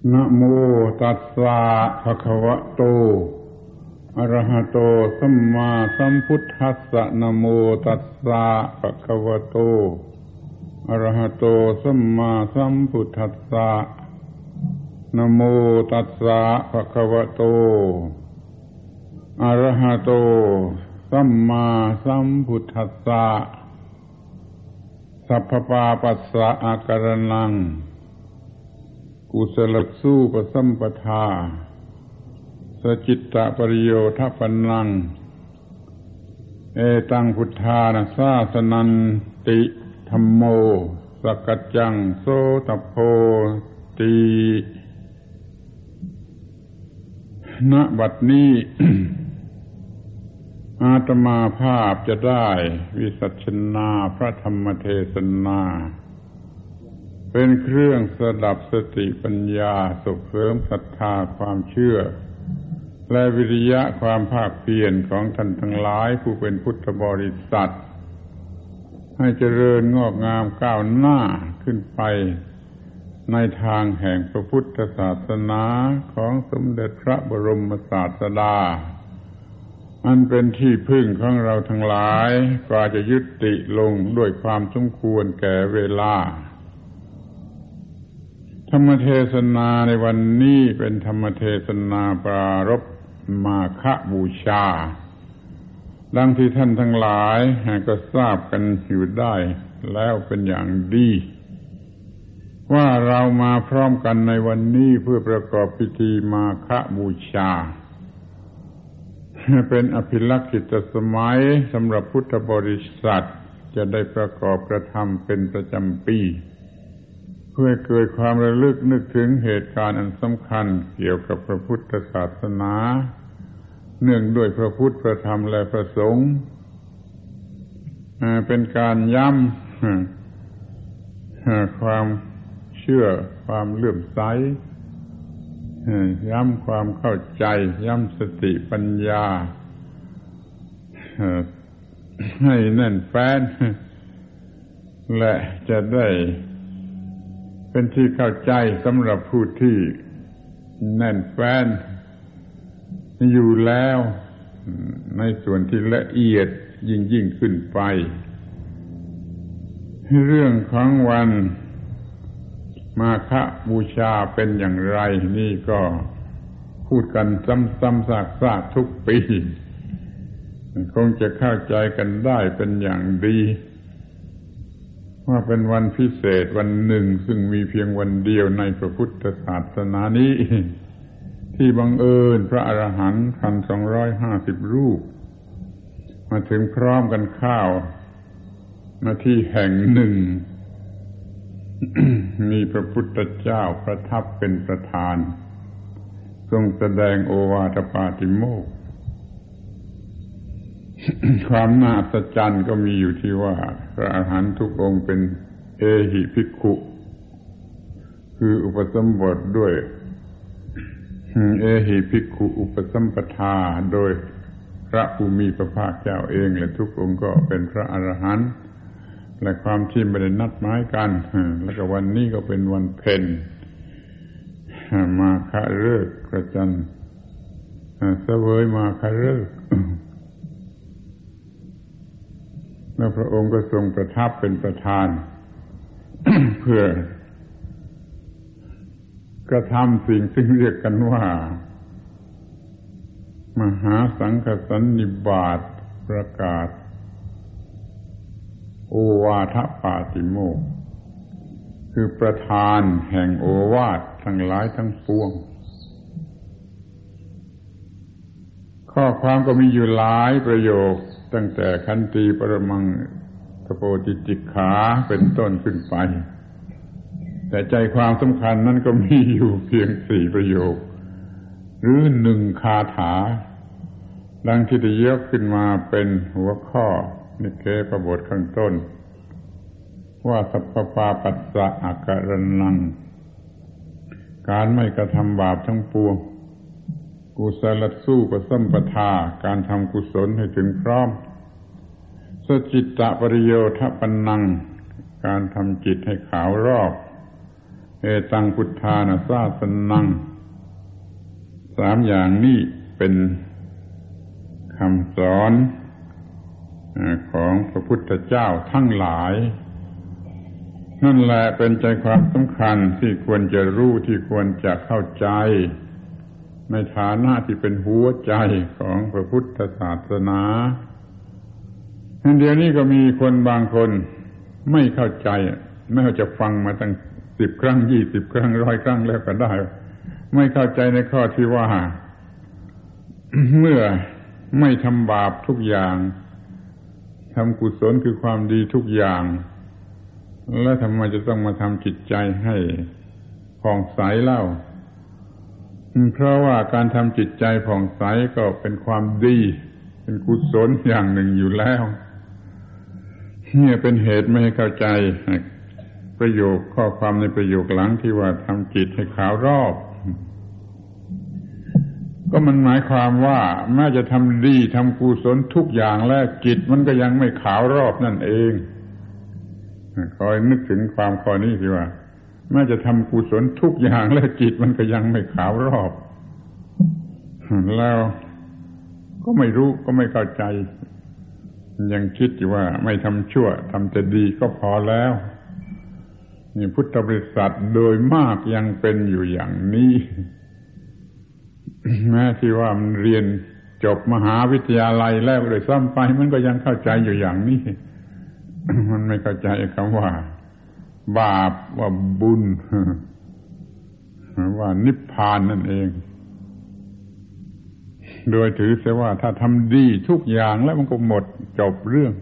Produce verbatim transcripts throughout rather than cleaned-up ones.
นะโมตัสสะภะคะวะโตอะระหะโตสัมมาสัมพุทธัสสะนะโมตัสสะภะคะวะโตอะระหะโตสัมมาสัมพุทธัสสะนะโมตัสสะภะคะวะโตอะระหะโตสัมมาสัมพุทธัสสะสัพพปาปัสสะอาการนังกุศลสู้ปสัมปทาสจิตตปริโยทปันนังเอตังพุทธานาสาสนันติธัมโมสกัจจังโสตโพติณบัดนี้ อาตมาภาพจะได้วิสัชนาพระธรรมเทศนาเป็นเครื่องสดับสติปัญญาส่งเสริมศรัทธาความเชื่อและวิริยะความภาคเพียรของท่านทั้งหลายผู้เป็นพุทธบริษัทให้เจริญงอกงามก้าวหน้าขึ้นไปในทางแห่งพระพุทธศาสนาของสมเด็จพระบรมศาสดาอันเป็นที่พึ่งของเราทั้งหลายกว่าจะยุติลงด้วยความสมควรแก่เวลาธรรมเทศนาในวันนี้เป็นธรรมเทศนาปรารภมาฆบูชาดังที่ท่านทั้งหลายก็ทราบกันอยู่ได้แล้วเป็นอย่างดีว่าเรามาพร้อมกันในวันนี้เพื่อประกอบพิธีมาฆบูชาเป็นอภิลักษิตสมัยสำหรับพุทธบริษัทจะได้ประกอบกระทำเป็นประจำปีเพื่อเกิดความระลึกนึกถึงเหตุการณ์อันสำคัญเกี่ยวกับพระพุทธศาสนาเนื่องด้วยพระพุทธพระธรรมและพระสงฆ์เป็นการย้ำความเชื่อความเลื่อมใสย้ำความเข้าใจย้ำสติปัญญาให้แน่นแฟ้นและจะได้เป็นที่เข้าใจสำหรับผู้ที่แน่นแฟ้นอยู่แล้วในส่วนที่ละเอียดยิ่งยิ่งขึ้นไปเรื่องของวันมาฆบูชาเป็นอย่างไรนี่ก็พูดกันซ้ำๆซากๆทุกปีคงจะเข้าใจกันได้เป็นอย่างดีว่าเป็นวันพิเศษวันหนึ่งซึ่งมีเพียงวันเดียวในพระพุทธศาสนานี้ที่บังเอิญพระอรหันต์พันสองร้อยห้าสิบรูปมาถึงพร้อมกันข้าวมาที่แห่งหนึ่ง มีพระพุทธเจ้าประทับเป็นประธานทรงแสดงโอวาทปาติโมกข์ ความน่าอัศจรรย์ก็มีอยู่ที่ว่าพระอรหันต์ทุกองค์เป็นเอหิภิกขุคืออุปสมบทด้วยเอหิภิกขุอุปสัมปทาโดยพระผู้มีพระภาคเจ้าเองและทุกองค์ก็เป็นพระอรหันต์และความที่ไม่ได้นัดหมายกันแล้วก็วันนี้ก็เป็นวันเพ็ญมาฆฤกษ์พระจันทร์เสวยมาฆฤกษ์แล้วพระองค์ก็ทรงประทับเป็นประธาน เพื่อกระทำสิ่งที่เรียกกันว่ามหาสังฆสันนิบาตประกาศโอวาทปาติโมกข์คือประธานแห่งโอวาททั้งหลายทั้งปวงข้อความก็มีอยู่หลายประโยคตั้งแต่ขันติปรมังทโพติจิกขาเป็นต้นขึ้นไปแต่ใจความสำคัญนั้นก็มีอยู่เพียงสี่ประโยคหรือหนึ่งคาถาดังที่ได้ยกขึ้นมาเป็นหัวข้อนิเกปบทข้างต้นว่าสัพพปาปัสสะอาการนังการไม่กระทำบาปทั้งปวงกุศลสู้ปสัมปทาการทำกุศลให้ถึงพร้อมสจิตตปริโยทปันนังการทำจิตให้ขาวรอบเอเอตังพุทธานาสาสนังสามอย่างนี้เป็นคำสอนของพระพุทธเจ้าทั้งหลายนั่นแหละเป็นใจความสำคัญที่ควรจะรู้ที่ควรจะเข้าใจในฐานะที่เป็นหัวใจของพระพุทธศาสนาเดี๋ยวนี้ก็มีคนบางคนไม่เข้าใจไม่ว่าจะฟังมาตั้งสิบครั้งยี่สิบครั้งร้อยครั้งแล้วก็ได้ไม่เข้าใจในข้อที่ว่า เมื่อไม่ทำบาปทุกอย่างทำกุศลคือความดีทุกอย่างแล้วทำไมจะต้องมาทำจิตใจให้ผ่องใสเล่าเพราะว่าการทำจิตใจผ่องใสก็เป็นความดีเป็นกุศลอย่างหนึ่งอยู่แล้วเนี่ยเป็นเหตุไม่ให้เข้าใจประโยคข้อความในประโยคหลังที่ว่าทำจิตให้ขาวรอบก็มันหมายความว่าแม้จะทำดีทำกุศลทุกอย่างแล้วจิตมันก็ยังไม่ขาวรอบนั่นเองคอยนึกถึงความข้อนี้สิว่าแม้จะทำกุศลทุกอย่างแล้วจิตมันก็ยังไม่ขาวรอบแล้วก็ไม่รู้ก็ไม่เข้าใจยังคิดอยู่ว่าไม่ทำชั่วทำแต่ดีก็พอแล้วนี่พุทธบริษัทโดยมากยังเป็นอยู่อย่างนี้แม้ที่ว่ามันเรียนจบมหาวิทยาลัยแล้วเลยซ้ำไปมันก็ยังเข้าใจอยู่อย่างนี้ มันไม่เข้าใจคำว่าบาปว่าบุญว่านิพพานนั่นเองโดยถือเสียว่าถ้าทำดีทุกอย่างแล้วมันก็หมดจบเรื่อง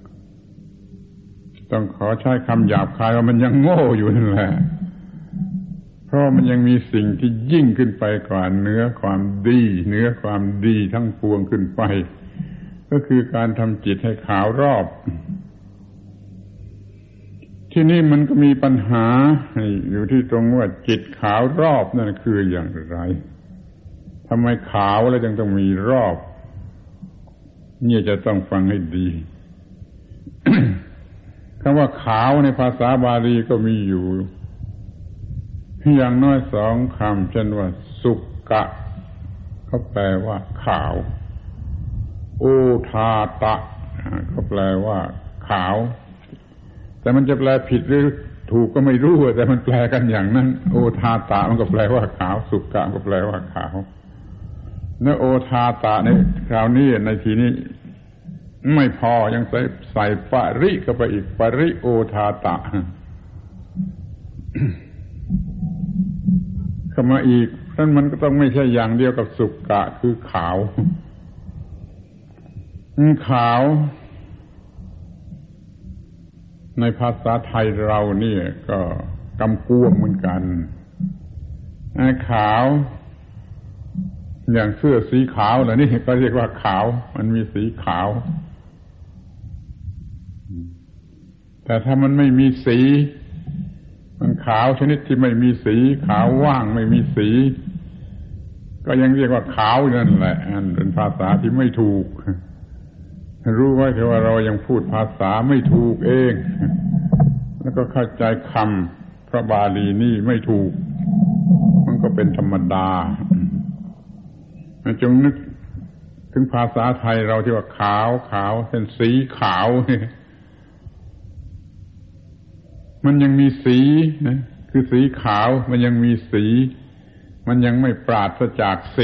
ต้องขอใช้คำหยาบคายว่ามันยังโง่อยู่นั่นแหละเพราะมันยังมีสิ่งที่ยิ่งขึ้นไปกว่าเนื้อความดีเนื้อความดีทั้งปวงขึ้นไปก็คือการทำจิตให้ขาวรอบที่นี่มันก็มีปัญหาอยู่ที่ตรงว่าจิตขาวรอบนั่นคืออย่างไรทำไมขาวแล้วจึงต้องมีรอบนี่จะต้องฟังให้ดี คำว่าขาวในภาษาบาลีก็มีอยู่อย่างน้อยสองคำเช่นว่าสุกะเขาแปลว่าขาวโอทาตะเขาแปลว่าขาวแต่มันจะแปลผิดหรือถูกก็ไม่รู้แต่มันแปลกันอย่างนั้นโอทาตะมันก็แปลว่าขาวสุกะก็แปลว่าขาวเนื้อโอทาตะในคราวนี้ในทีนี้ไม่พอยังใส่ใส่ปริเข้าไปอีกปริโอทาตะเข้ามาอีกนั่นมันก็ต้องไม่ใช่อย่างเดียวกับสุกะคือขาวขาวในภาษาไทยเรานี่ก็กำกวมเหมือนกันขาวอย่างเสื้อสีขาวเหล่านี้ก็เรียกว่าขาวมันมีสีขาวแต่ถ้ามันไม่มีสีมันขาวชนิดที่ไม่มีสีขาวว่างไม่มีสีก็ยังเรียกว่าขาวนั่นแหละอันเป็นภาษาที่ไม่ถูกรู้ไว้เถอะว่าเรายังพูดภาษาไม่ถูกเองแล้วก็เข้าใจคำพระบาลีนี่ไม่ถูกมันก็เป็นธรรมดาจงนึกถึงภาษาไทยเราที่ว่าขาวขาวเป็นสีขาวมันยังมีสีนะคือสีขาวมันยังมีสีมันยังไม่ปราศจากสี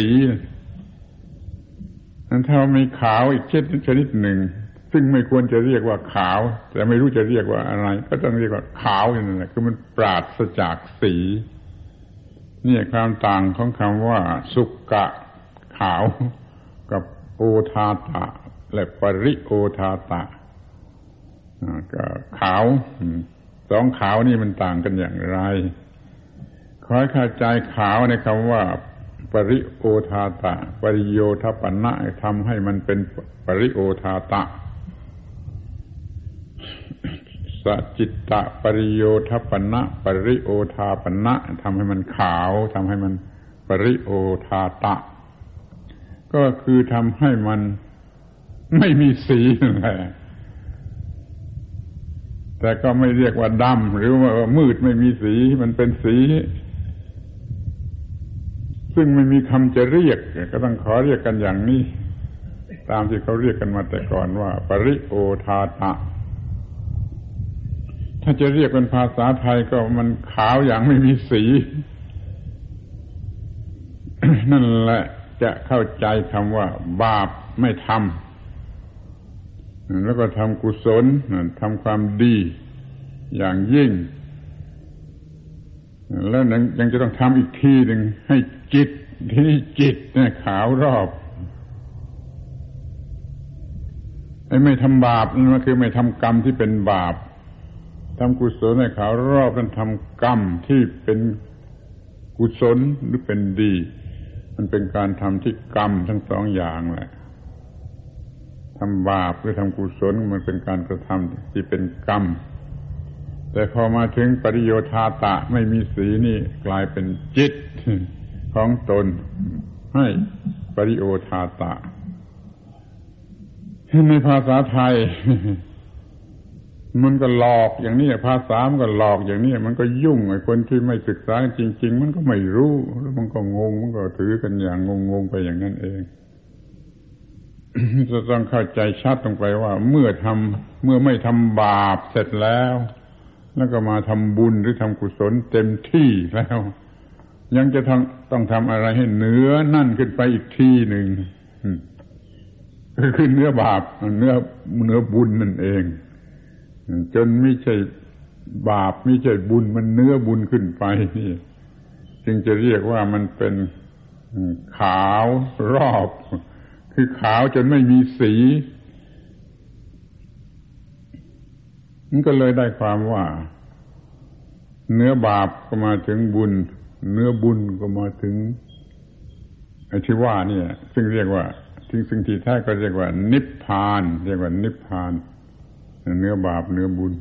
นั้นถ้ามีขาวอีกชนิดชนิดหนึ่งซึ่งไม่ควรจะเรียกว่าขาวแต่ไม่รู้จะเรียกว่าอะไรก็ต้องเรียกว่าขาวนั่นแหละคือมันปราศจากสีนี่ความต่างของคำว่าสุกะขาวกับโอทาตะและปริโอทาตะก็ขาวสองขาวนี่มันต่างกันอย่างไรขอให้เข้าใจขาวในคำว่าปริโอทาตะปริโยทัปปนะทำให้มันเป็นปริโอทาตะสจิตตะปริโยทัปปนะปริโอทาปนะทำให้มันขาวทำให้มันปริโอทาตะก็คือทำให้ ให้มันไม่มีสีนั่นแหละ เพราะมันขาวจนกระทั่งมันไม่มีสีมันขาวจนกระทั่งมันไม่มีสี มันยังมีสี มันขาว มันยังมีสี มันยังไม่ปราศจากสี นี่ความต่างของคำว่าสุกะขาวกับโอทาตะ ปริโยทัปปนะ ปริโอทาปนะ ทำให้มันขาว ทำให้มันปริโอทาตะ ก็คือทำให้มันไม่มีสีนั่นแหละแต่ก็ไม่เรียกว่าดำหรือว่ามืดไม่มีสีมันเป็นสีซึ่งไม่มีคำจะเรียกก็ต้องขอเรียกกันอย่างนี้ตามที่เขาเรียกกันมาแต่ก่อนว่าปริโอทาตะถ้าจะเรียกเป็นภาษาไทยก็มันขาวอย่างไม่มีสี นั่นแหละจะเข้าใจคำว่าบาปไม่ทำแล้วก็ทำกุศลทำความดีอย่างยิ่งแล้วยังจะต้องทำอีกทีหนึ่งให้จิตที่นี่จิตเนี่ยขาวรอบไอ้ไม่ทำบาปนั่นก็คือไม่ทำกรรมที่เป็นบาปทำกุศลให้ขาวรอบนั้นทำกรรมที่เป็นกุศลหรือเป็นดีมันเป็นการทำที่กรรมทั้งสองอย่างแหละทำบาปหรือทำกุศลมันเป็นการกระทำที่เป็นกรรมแต่พอมาถึงปริโยทาตะไม่มีสีนี่กลายเป็นจิตของตนให้ปริโยทาตะในภาษาไทยมันก็หลอกอย่างนี้ภาษามันก็หลอกอย่างนี้มันก็ยุ่งไอ้คนที่ไม่ศึกษาจริงๆมันก็ไม่รู้แล้วมันก็งงมันก็ถือกันอย่างงงๆไปอย่างนั้นเอง จะต้องเข้าใจชัดลงไปว่าเมื่อทำเมื่อไม่ทำบาปเสร็จแล้วแล้วก็มาทำบุญหรือทำกุศลเต็มที่แล้วยังจะต้องต้องทำอะไรให้เหนือนั่นขึ้นไปอีกทีหนึ่งคือเนื้อบาปเนื้อเนื้อบุญนั่นเองจนไม่ใช่บาปไม่ใช่บุญมันเนื้อบุญขึ้นไปนี่จึงจะเรียกว่ามันเป็นขาวรอบคือขาวจนไม่มีสีมันก็เลยได้ความว่าเนื้อบาปก็มาถึงบุญเนื้อบุญก็มาถึงไอ้ที่ว่านี่ซึ่งเรียกว่าซึ่งซึ่งที่แท้ก็เรียกว่านิพพานเรียกว่านิพพานเนื้อบาปเนื้อบุญ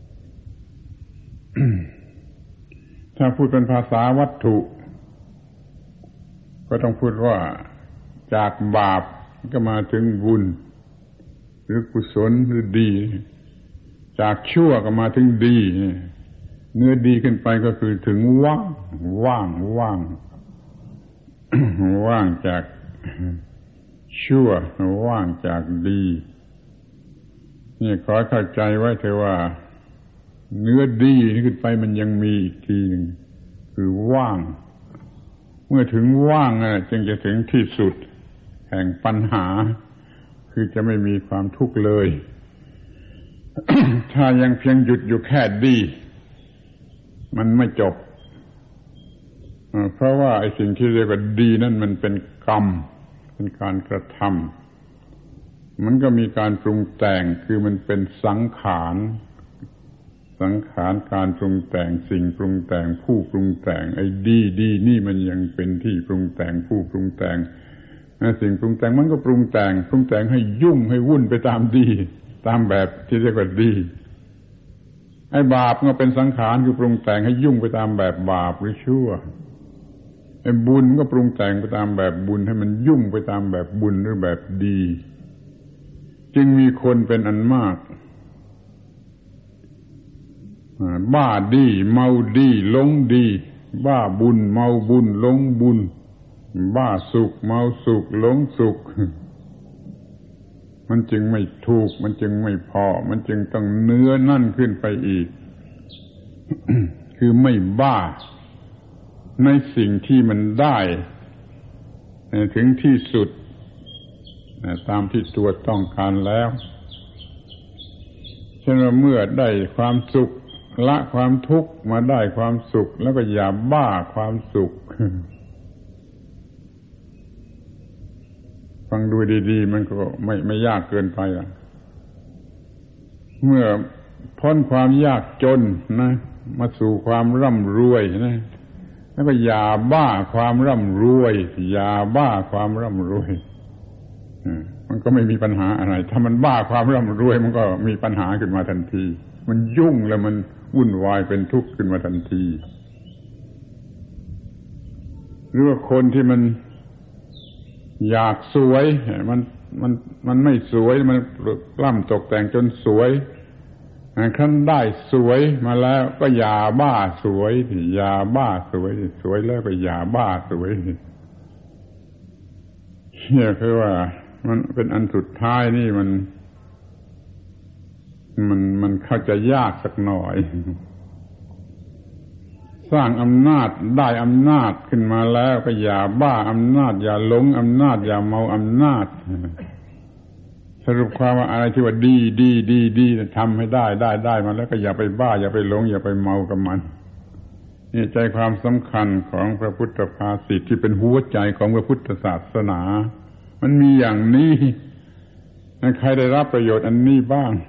ถ้าพูดเป็นภาษาวัตถุก็ต้องพูดว่าจากบาปก็มาถึงบุญหรือกุศลหรือดีจากชั่วก็มาถึงดีเนื้อดีขึ้นไปก็คือถึงว่างว่างว่าง ว่างจากชั่วว่างจากดีนี่ขอเข้าใจไว้เถอะว่าเนื้อดีนี่ขึ้นไปมันยังมีอีกทีหนึ่งคือว่างเมื่อถึงว่างอ่ะจึงจะถึงที่สุดแห่งปัญหาคือจะไม่มีความทุกข์เลย ถ้ายังเพียงหยุดอยู่แค่ดีมันไม่จบเพราะว่าไอ้สิ่งที่เรียกว่าดีนั่นมันเป็นกรรมเป็นการกระทำมันก็มีการปรุงแต่งคือมันเป็นสังขารสังขารการปรุงแต่งสิ่งปรุงแต่งผู้ปรุงแต่งไอ้ดีดีนี่มันยังเป็นที่ปรุงแต่งผู้ปรุงแต่งสิ่งปรุงแต่งมันก็ปรุงแต่งปรุงแต่งให้ยุ่งให้วุ่นไปตามดีตามแบบที่เรียกว่าดีไอ้บาปก็เป็นสังขารคือปรุงแต่งให้ยุ่งไปตามแบบบาปหรือชั่วไอ้บุญก็ปรุงแต่งไปตามแบบบุญให้มันยุ่งไปตามแบบบุญหรือแบบดีจึงมีคนเป็นอันมากบ้าดีเมาดีหลงดีบ้าบุญเมาบุญหลงบุญบ้าสุขเมาสุขหลงสุขมันจึงไม่ถูกมันจึงไม่พอมันจึงต้องเนื้อนั่นขึ้นไปอีก คือไม่บ้าในสิ่งที่มันได้ถึงที่สุดตามที่ตัวต้องการแล้วเช่นว่าเมื่อได้ความสุขละความทุกข์มาได้ความสุขแล้วก็อย่าบ้าความสุข ฟังดูดีๆมันก็ไม่ไม่ยากเกินไปอ่ะเมื่อพ้นความยากจนนะมาสู่ความร่ำรวยนะแล้วก็อย่าบ้าความร่ำรวยอย่าบ้าความร่ำรวยมันก็ไม่มีปัญหาอะไรถ้ามันบ้าความร่ำรวยมันก็มีปัญหาขึ้นมาทันทีมันยุ่งแล้วมันวุ่นวายเป็นทุกข์ขึ้นมาทันทีหรือว่าคนที่มันอยากสวยมันมันมันไม่สวยมันกล้ำตกแต่งจนสวยครั้นได้สวยมาแล้วก็ยาบ้าสวยยาบ้าสวยสวยแล้วก็ยาบ้าสวยเนี่ยคือว่ามันเป็นอันสุดท้ายนี่มันมันมันเข้าใจยากสักหน่อยสร้างอำนาจได้อำนาจขึ้นมาแล้วก็อย่าบ้าอำนาจอย่าหลงอำนาจอย่าเมาอำนาจสรุปความว่าอะไรที่ว่าดีดีดีดีทำให้ได้ได้ได้มาแล้วก็อย่าไปบ้าอย่าไปหลงอย่าไปเมากับมันนี่ใจความสำคัญของพระพุทธภาษิตที่เป็นหัวใจของพระพุทธศาสนามันมีอย่างนี้ใครได้รับประโยชน์อันนี้บ้าง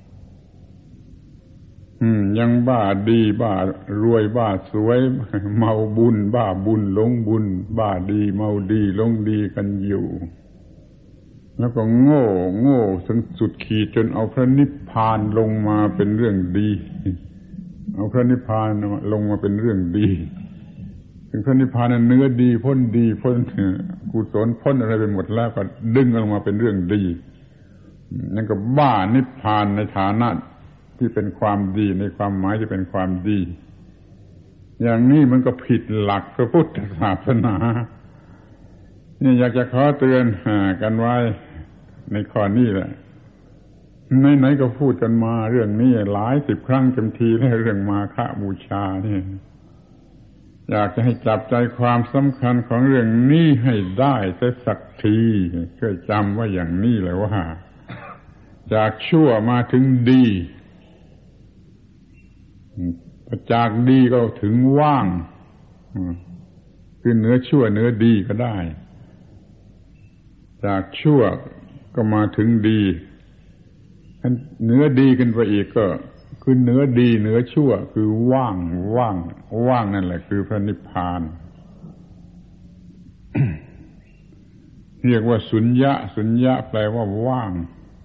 อืมยังบ้าดีบ้ารวยบ้าสวยเมาบุญบ้าบุญหลงบุญบ้าดีเมาดีหลงดีกันอยู่แล้วก็โง่โง่ถึงสุดขีดจนเอาพระนิพพานลงมาเป็นเรื่องดีเอาพระนิพพานลงมาเป็นเรื่องดีถึงพระนิพพานนั้นเนื้อดีพ้นดีพ้นกุศลพ้นอะไรไปหมดแล้วก็ดึงลงมาเป็นเรื่องดีนั่นก็บ้านิพพานในฐานะที่เป็นความดีในความหมายที่เป็นความดีอย่างนี้มันก็ผิดหลักพระพุทธศาสนานี่อยากจะขอเตือนกันไว้ในข้อนี้แหละไหนๆก็พูดกันมาเรื่องนี้หลายสิบครั้งเต็มทีแล้วเรื่องมาฆบูชานี่อยากจะให้จับใจความสำคัญของเรื่องนี้ให้ได้สักทีช่วยจำไว้อย่างนี้เลยว่าจากชั่วมาถึงดีจากดีก็ถึงว่างคือเหนือชั่วเหนือดีก็ได้จากชั่วก็มาถึงดีเหนือดีขึ้นไปอีกก็คือเหนือดีเหนือชั่วคือว่างว่างว่างนั่นแหละคือพระนิพพาน เรียกว่าสุญญะสุญญะแปลว่าว่าง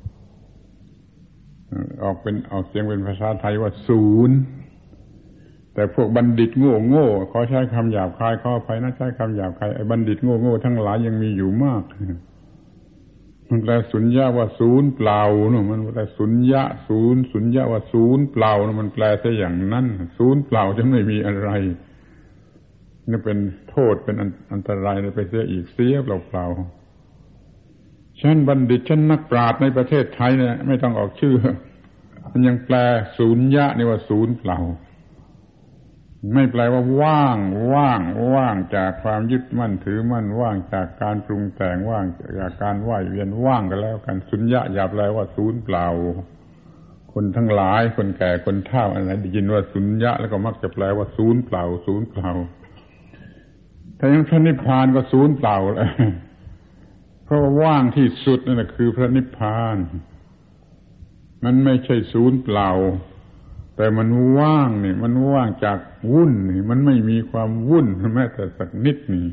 ออกเป็นออกเสียงเป็นภาษาไทยว่าศูนย์แต่พวกบัณฑิตโง่โง่ขอใช้คำหยาบคายขออภัยนะใช้คำหยาบคายไอ้บัณฑิตโง่โง่ทั้งหลายยังมีอยู่มากมันแปลสุญญะว่าศูนย์เปล่าเนาะมันแปลสุญญะศูนย์สุญญะว่าศูนย์เปล่ามันแปลซะอย่างนั้นศูนย์เปล่าจะไม่มีอะไรนี่เป็นโทษเป็นอันตรายไปเสียอีกเสียเปล่าๆฉันบัณฑิตฉันนักปราชญ์ในประเทศไทยเนี่ยไม่ต้องออกชื่อมันยังแปลศูนยะนี่ว่าศูนย์เปล่าไม่แปลว่าว่างว่างว่างจากความยึดมั่นถือมั่นว่างจากการปรุงแต่งว่างจากการว่ายเวียนว่างกันแล้วกันสุญญะอย่าแปลว่าศูนย์เปล่าคนทั้งหลายคนแก่คนเฒ่าอะไรได้ยินว่าสุญญะแล้วก็มักจะแปลว่าศูนย์เปล่าศูนย์เปล่าถ้าอย่างพระนิพพานก็ศูนย์เปล่าเลยเพราะว่าว่างที่สุดนั่นแหละคือพระนิพพานมันไม่ใช่ศูนย์เปล่าแต่มันว่างนี่มันว่างจากวุ่นนี่มันไม่มีความวุ่นแม้แต่สักนิดนี่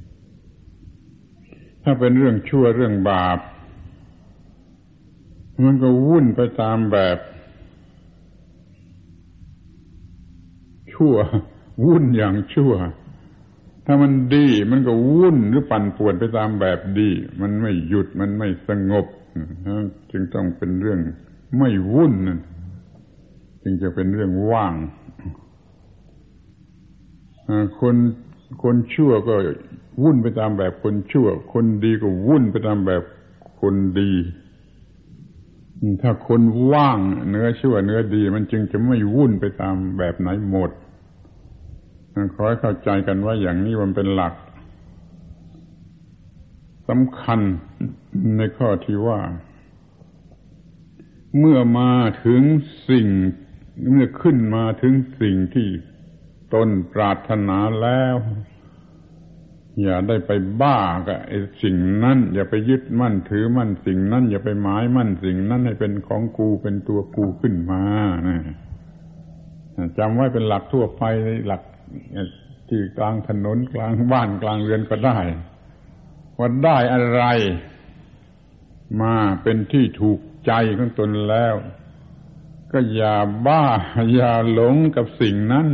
ถ้าเป็นเรื่องชั่วเรื่องบาปมันก็วุ่นไปตามแบบชั่ววุ่นอย่างชั่วถ้ามันดีมันก็วุ่นหรือปั่นป่วนไปตามแบบดีมันไม่หยุดมันไม่สงบจึงต้องเป็นเรื่องไม่วุ่นนั่นจึงจะเป็นเรื่องว่างคนคนชั่วก็วุ่นไปตามแบบคนชั่วคนดีก็วุ่นไปตามแบบคนดีถ้าคนว่างเนื้อชั่วเนื้อดีมันจึงจะไม่วุ่นไปตามแบบไหนหมดขอให้เข้าใจกันว่าอย่างนี้มันเป็นหลักสำคัญในข้อที่ว่าเมื่อมาถึงสิ่งเมื่อขึ้นมาถึงสิ่งที่ตนปรารถนาแล้วอย่าได้ไปบ้ากับไอ้สิ่งนั้นอย่าไปยึดมั่นถือมั่นสิ่งนั้นอย่าไปหมายมั่นสิ่งนั้นให้เป็นของกูเป็นตัวกูขึ้นมานะจำไว้เป็นหลักทั่วไปหลักที่กลางถนนกลางบ้านกลางเรือนก็ได้ว่าได้อะไรมาเป็นที่ถูกใจของตนแล้วก็อย่าบ้าอย่าหลงกับสิ่งนั้น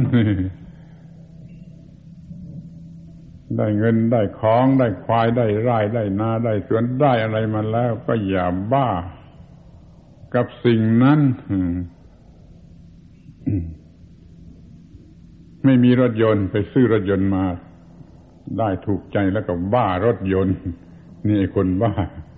ได้เงินได้ของได้ควายได้ไร่ได้นาได้สวนได้อะไรมาแล้วก็อย่าบ้ากับสิ่งนั้นไม่มีรถยนต์ไปซื้อรถยนต์มาได้ถูกใจแล้วก็บ้ารถยนต์นี่ไอ้คนบ้า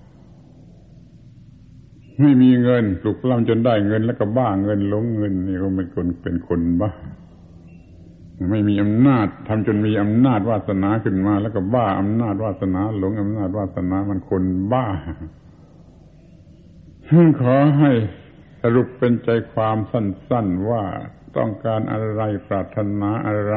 ไม่มีเงินปลุกปล้ำจนได้เงินแล้วก็บ้าเงินหลงเงินนี่ก็เป็นคนเป็นคนบ้าไม่มีอำนาจทำจนมีอำนาจวาสนาขึ้นมาแล้วก็บ้าอำนาจวาสนาหลงอำนาจวาสนามันคนบ้าขอให้สรุปเป็นใจความสั้นๆว่าต้องการอะไรปรารถนาอะไร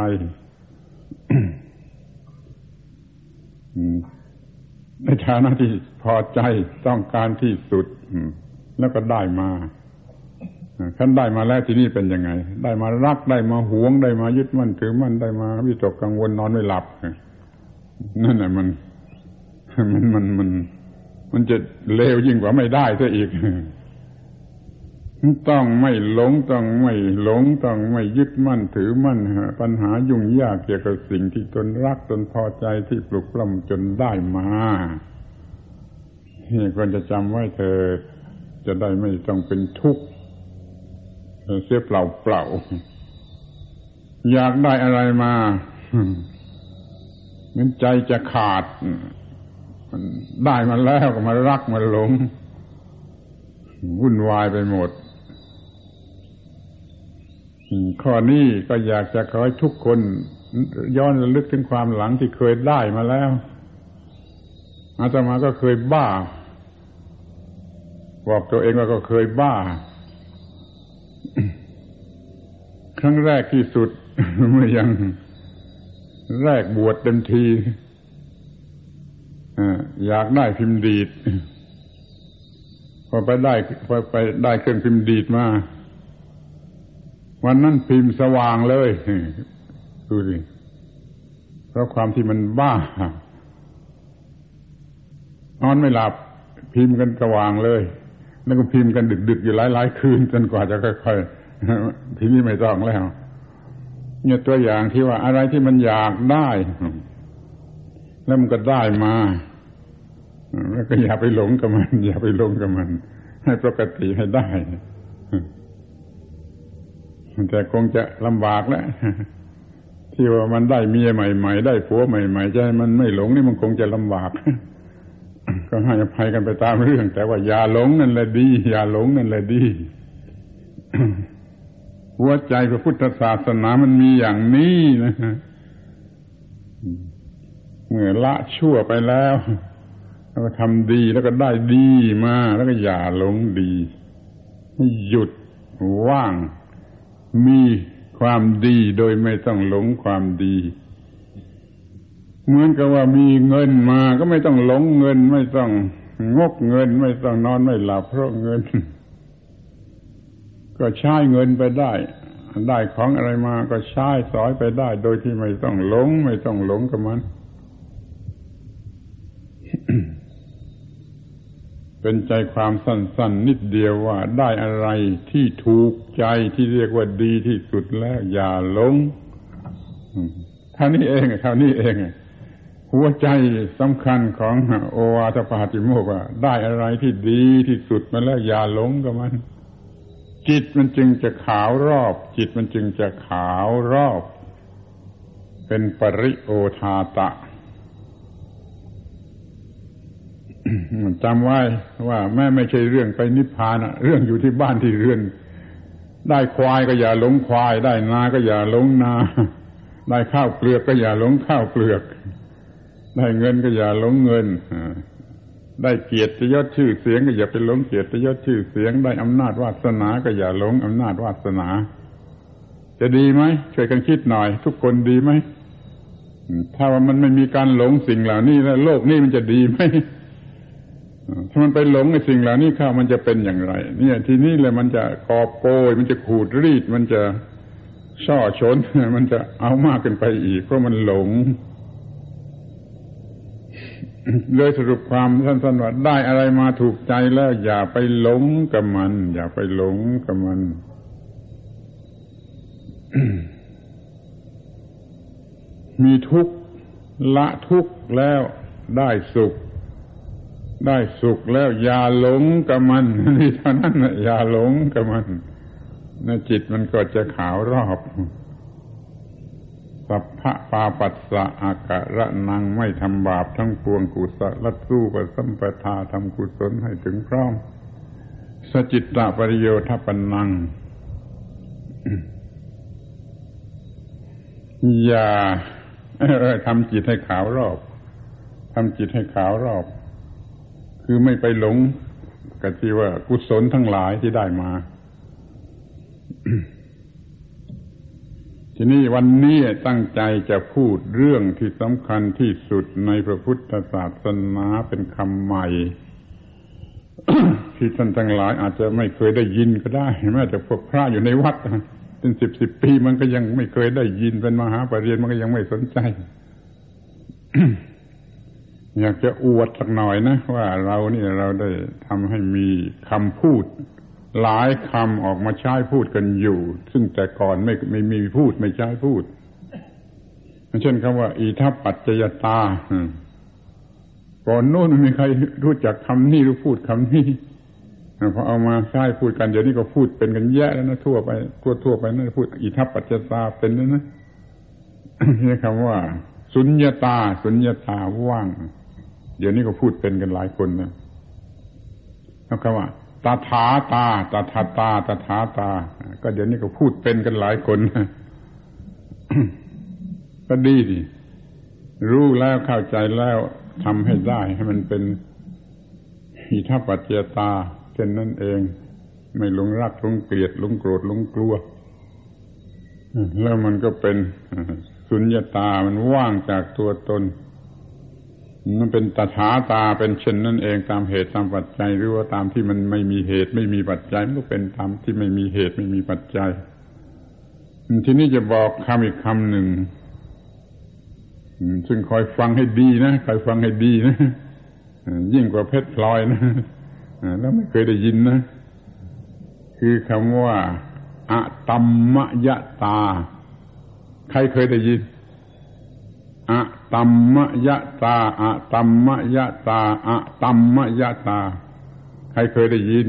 ในฐานะที่พอใจต้องการที่สุดแล้วก็ได้มาขั้นได้มาแล้วที่นี่เป็นยังไงได้มารักได้มาหวงได้มายึดมั่นถือมั่นได้มาวิตกกังวลนอนไม่หลับนั่นแหละมันมันมันมันมันจะเลวยิ่งกว่าไม่ได้ซะอีกต้องไม่หลงต้องไม่หลงต้องไม่ยึดมั่นถือมั่นปัญหายุ่งยากเกี่ยวกับสิ่งที่ตนรักตนพอใจที่ปลุกปล้ำจนได้มานี่ควรจะจำไว้เธอจะได้ไม่ต้องเป็นทุกข์เสียเปล่าเปล่าอยากได้อะไรมาเงินใจจะขาดได้มาแล้วก็มารักมาหลงวุ่นวายไปหมดข้อนี้ก็อยากจะขอให้ทุกคนย้อนระลึกถึงความหลังที่เคยได้มาแล้วอาตมาก็เคยบ้าบอกตัวเองว่าก็เคยบ้าครั้งแรกที่สุดเมื่อยังแรกบวชเต็มทีอยากได้พิมพ์ดีดพอไปได้พอไปได้เครื่องพิมพ์ดีดมาวันนั้นพิมพ์สว่างเลยดูดิเพราะความที่มันบ้านอนไม่หลับพิมพ์กันสว่างเลยแล้วก็พิมพ์กันดึกๆอยู่หลายๆคืนจนกว่าจะค่อยๆทีนี้ไม่ต้องแล้วเนี่ยตัวอย่างที่ว่าอะไรที่มันอยากได้แล้วมันก็ได้มาแล้วก็อย่าไปหลงกับมันอย่าไปหลงกับมันให้ปกติให้ได้แต่คงจะลำบากแล้วที่ว่ามันได้เมียใหม่ๆได้ผัวใหม่ๆจะให้มันไม่หลงนี่มันคงจะลำบากก็ให้อภัยกันไปตามเรื่องแต่ว่าอย่าหลงนั่นแหละดีอย่าหลงนั่นแหละดีหัวใจพระพุทธศาสนามันมีอย่างนี้นะเมื่อละชั่วไปแล้วแล้วก็ทำดีแล้วก็ได้ดีมาแล้วก็อย่าหลงดีให้หยุดว่างมีความดีโดยไม่ต้องหลงความดีเหมือนกับว่ามีเงินมาก็ไม่ต้องหลงเงินไม่ต้องงกเงินไม่ต้องนอนไม่หลับเพราะเงินก็ใช้เงินไปได้ได้ของอะไรมาก็ใช้สอยไปได้โดยที่ไม่ต้องหลงไม่ต้องหลงกับมัน เป็นใจความสั้นๆนิดเดียวว่าได้อะไรที่ถูกใจที่เรียกว่าดีที่สุดแล้วอย่าหลงเท่านี้เองเท่านี้เองหัวใจสำคัญของโอวาทปาติโมกข์ว่าได้อะไรที่ดีที่สุดมาแล้วอย่าหลงกับมันจิตมันจึงจะขาวรอบจิตมันจึงจะขาวรอบเป็นปริโอทาตะจำไว้ว่าแม่ไม่ใช่เรื่องไปนิพพานนะเรื่องอยู่ที่บ้านที่เรือนได้ควายก็อย่าหลงควายได้นาก็อย่าหลงนาได้ข้าวเปลือกก็อย่าหลงข้าวเปลือกได้เงินก็อย่าหลงเงินได้เกียรติยศชื่อเสียงก็อย่าไปหลงเกียรติยศชื่อเสียงได้อำนาจวาสนาก็อย่าหลงอำนาจวาสนาจะดีไหมช่วยกันคิดหน่อยทุกคนดีไหมถ้าว่ามันไม่มีการหลงสิ่งเหล่านี้แล้วโลกนี้มันจะดีไหมถ้ามันไปหลงในสิ่งเหล่านี้เข้ามันจะเป็นอย่างไรเนี่ยทีนี้เลยมันจะกอบโกยมันจะขูดรีดมันจะช่อชนมันจะเอามากขึ้นไปอีกเพราะมันหลงเลยสรุปความสั้นๆว่าได้อะไรมาถูกใจแล้วอย่าไปหลงกับมันอย่าไปหลงกับมัน มีทุกข์ละทุกข์แล้วได้สุขได้สุขแล้วอย่าหลงกับมันนี่เท่านั้นนะอย่าหลงกับมันในจิตมันก็จะขาวรอบสัพพะปาปัสสะอาการะนังไม่ทำบาปทั้งปวงกุศลสู้กับสัมปทาทำกุศลให้ถึงพร้อมสจิตตปริโยทปนังอย่าทำจิตให้ขาวรอบทำจิตให้ขาวรอบคือไม่ไปหลงกับที่ว่ากุศลทั้งหลายที่ได้มาทีนี้วันนี้ตั้งใจจะพูดเรื่องที่สำคัญที่สุดในพระพุทธศาสนาเป็นคำใหม่ ที่ท่านทั้งหลายอาจจะไม่เคยได้ยินก็ได้แม้แต่พวกพระอยู่ในวัดเป็นสิบสิบปีมันก็ยังไม่เคยได้ยินเป็นมหาปริญญามันก็ยังไม่สนใจ อยากจะอวดสักหน่อยนะว่าเรานี่เราได้ทำให้มีคำพูดหลายคำออกมาใช้พูดกันอยู่ซึ่งแต่ก่อนไม่ไม่มีพูดไม่ใช้พูดเช่นคำว่าอิทัปปัจจยตาก่อนโน้นไม่มีใครรู้จักคำนี้หรือพูดคำนี้พอเอามาใช้พูดกันเดี๋ยวนี้ก็พูดเป็นกันแยะแล้วนะทั่วไปทั่วทั่วไปนะพูดอิทัปปัจจยตาเป็นแล้วนะนี่คำว่าสุญญตาสุญญตาว่างเดี๋ยวนี้ก็พูดเป็นกันหลายคนนะแล้วคำว่าตถาตาตถาตาตถาตาก็เดี๋ยวนี้ก็พูดเป็นกันหลายคนนะก็ดีดิรู้แล้วเข้าใจแล้วทำให้ได้ให้มันเป็นอิทัปปัจจยตาเช่นนั้นเองไม่หลงรักหลงเกลียดหลงโกรธหลงกลัวแล้วมันก็เป็นสุญญตามันว่างจากตัวตนมันเป็นตถาตาเป็นเช่นนั้นเองตามเหตุตามปัจจัยหรือว่าตามที่มันไม่มีเหตุไม่มีปัจจัยมันก็เป็นตามที่ไม่มีเหตุไม่มีปัจจัยทีนี้จะบอกคำอีกคำหนึ่งซึ่งคอยฟังให้ดีนะคอยฟังให้ดีนะยิ่งกว่าเพชรพลอยนะแล้วไม่เคยได้ยินนะคือคำว่าอะตัมมยตาใครเคยได้ยินอะตัมมยตาอะตัมมยตาอะตัมมยตาใครเคยได้ยิน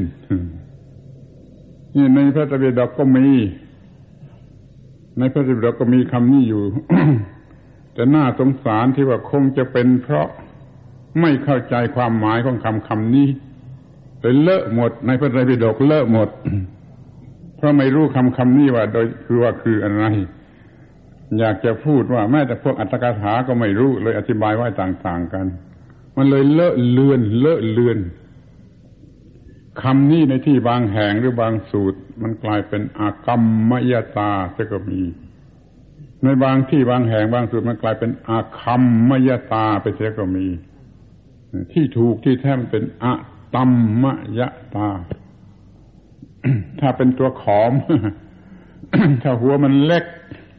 นี่ในพระไตรปิฎกก็มีในพระไตรปิฎกก็มีคำนี้อยู่ แต่น่าสงสารที่ว่าคงจะเป็นเพราะไม่เข้าใจความหมายของคำคำนี้เลยเลอะหมดในพระไตรปิฎกเลอะหมด เพราะไม่รู้คำคำนี้ว่าโดยคือว่าคืออะไรอยากจะพูดว่าแม้แต่พวกอัตถกถาก็ไม่รู้เลยอธิบายไว้ต่างๆกันมันเลยเลอะเลือนเลอะเลือนคำนี้ในที่บางแห่งหรือบางสูตรมันกลายเป็นอากัมมยตาจะก็มีในบางที่บางแห่งบางสูตรมันกลายเป็นอาคัมมยตาไปเสียก็มีที่ถูกที่แท้มันเป็นอะตัมมยตา ถ้าเป็นตัวขอม ถ้าหัวมันเล็ก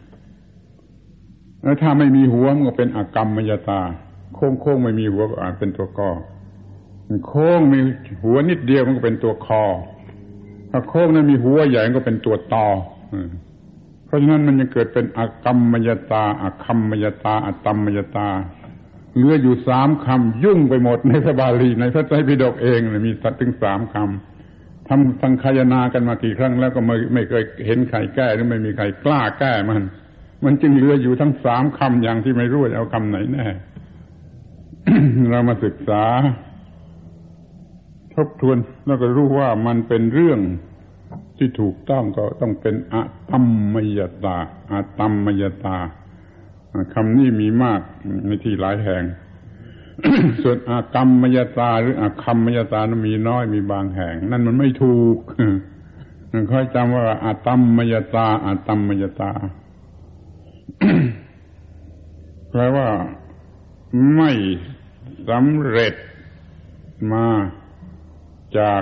แล้วถ้าไม่มีหัวมันก็เป็นอากัมมยตาโค้งโค้งไม่มีหัวก็อาจเป็นตัวกอโค้งมีหัวนิดเดียวมันก็เป็นตัวคอถ้าโค้งนั้นมีหัวใหญ่ก็เป็นตัวตอเพราะฉะนั้นมันยังเกิดเป็นอากัมมยตาอาคัมมยตาอะตัมมยตาเหลืออยู่สามคำยุ่งไปหมดในพระบาลีในพระไตรปิฎกเองมีสัตว์ถึงสามคำทำสังคายนากันมากี่ครั้งแล้วก็ไม่ไม่เคยเห็นใครแก้หรือไม่มีใครกล้าแก้มันมันจึงเหลืออยู่ทั้งสามคำอย่างที่ไม่รู้จะเอาคำไหนแน่ เรามาศึกษาทบทวนแล้วก็รู้ว่ามันเป็นเรื่องที่ถูกต้องก็ต้องเป็นอะตัมมยตาอะตัมมยตาคำนี้มีมากในที่หลายแห่ง ส่วนอากัมมยตาหรืออาคัมมยตานั้นมีน้อยมีบางแห่งนั่นมันไม่ถูก ค่อยจำว่าอะตัมมยตาอะตัมมยตา แปลว่าไม่สำเร็จมาจาก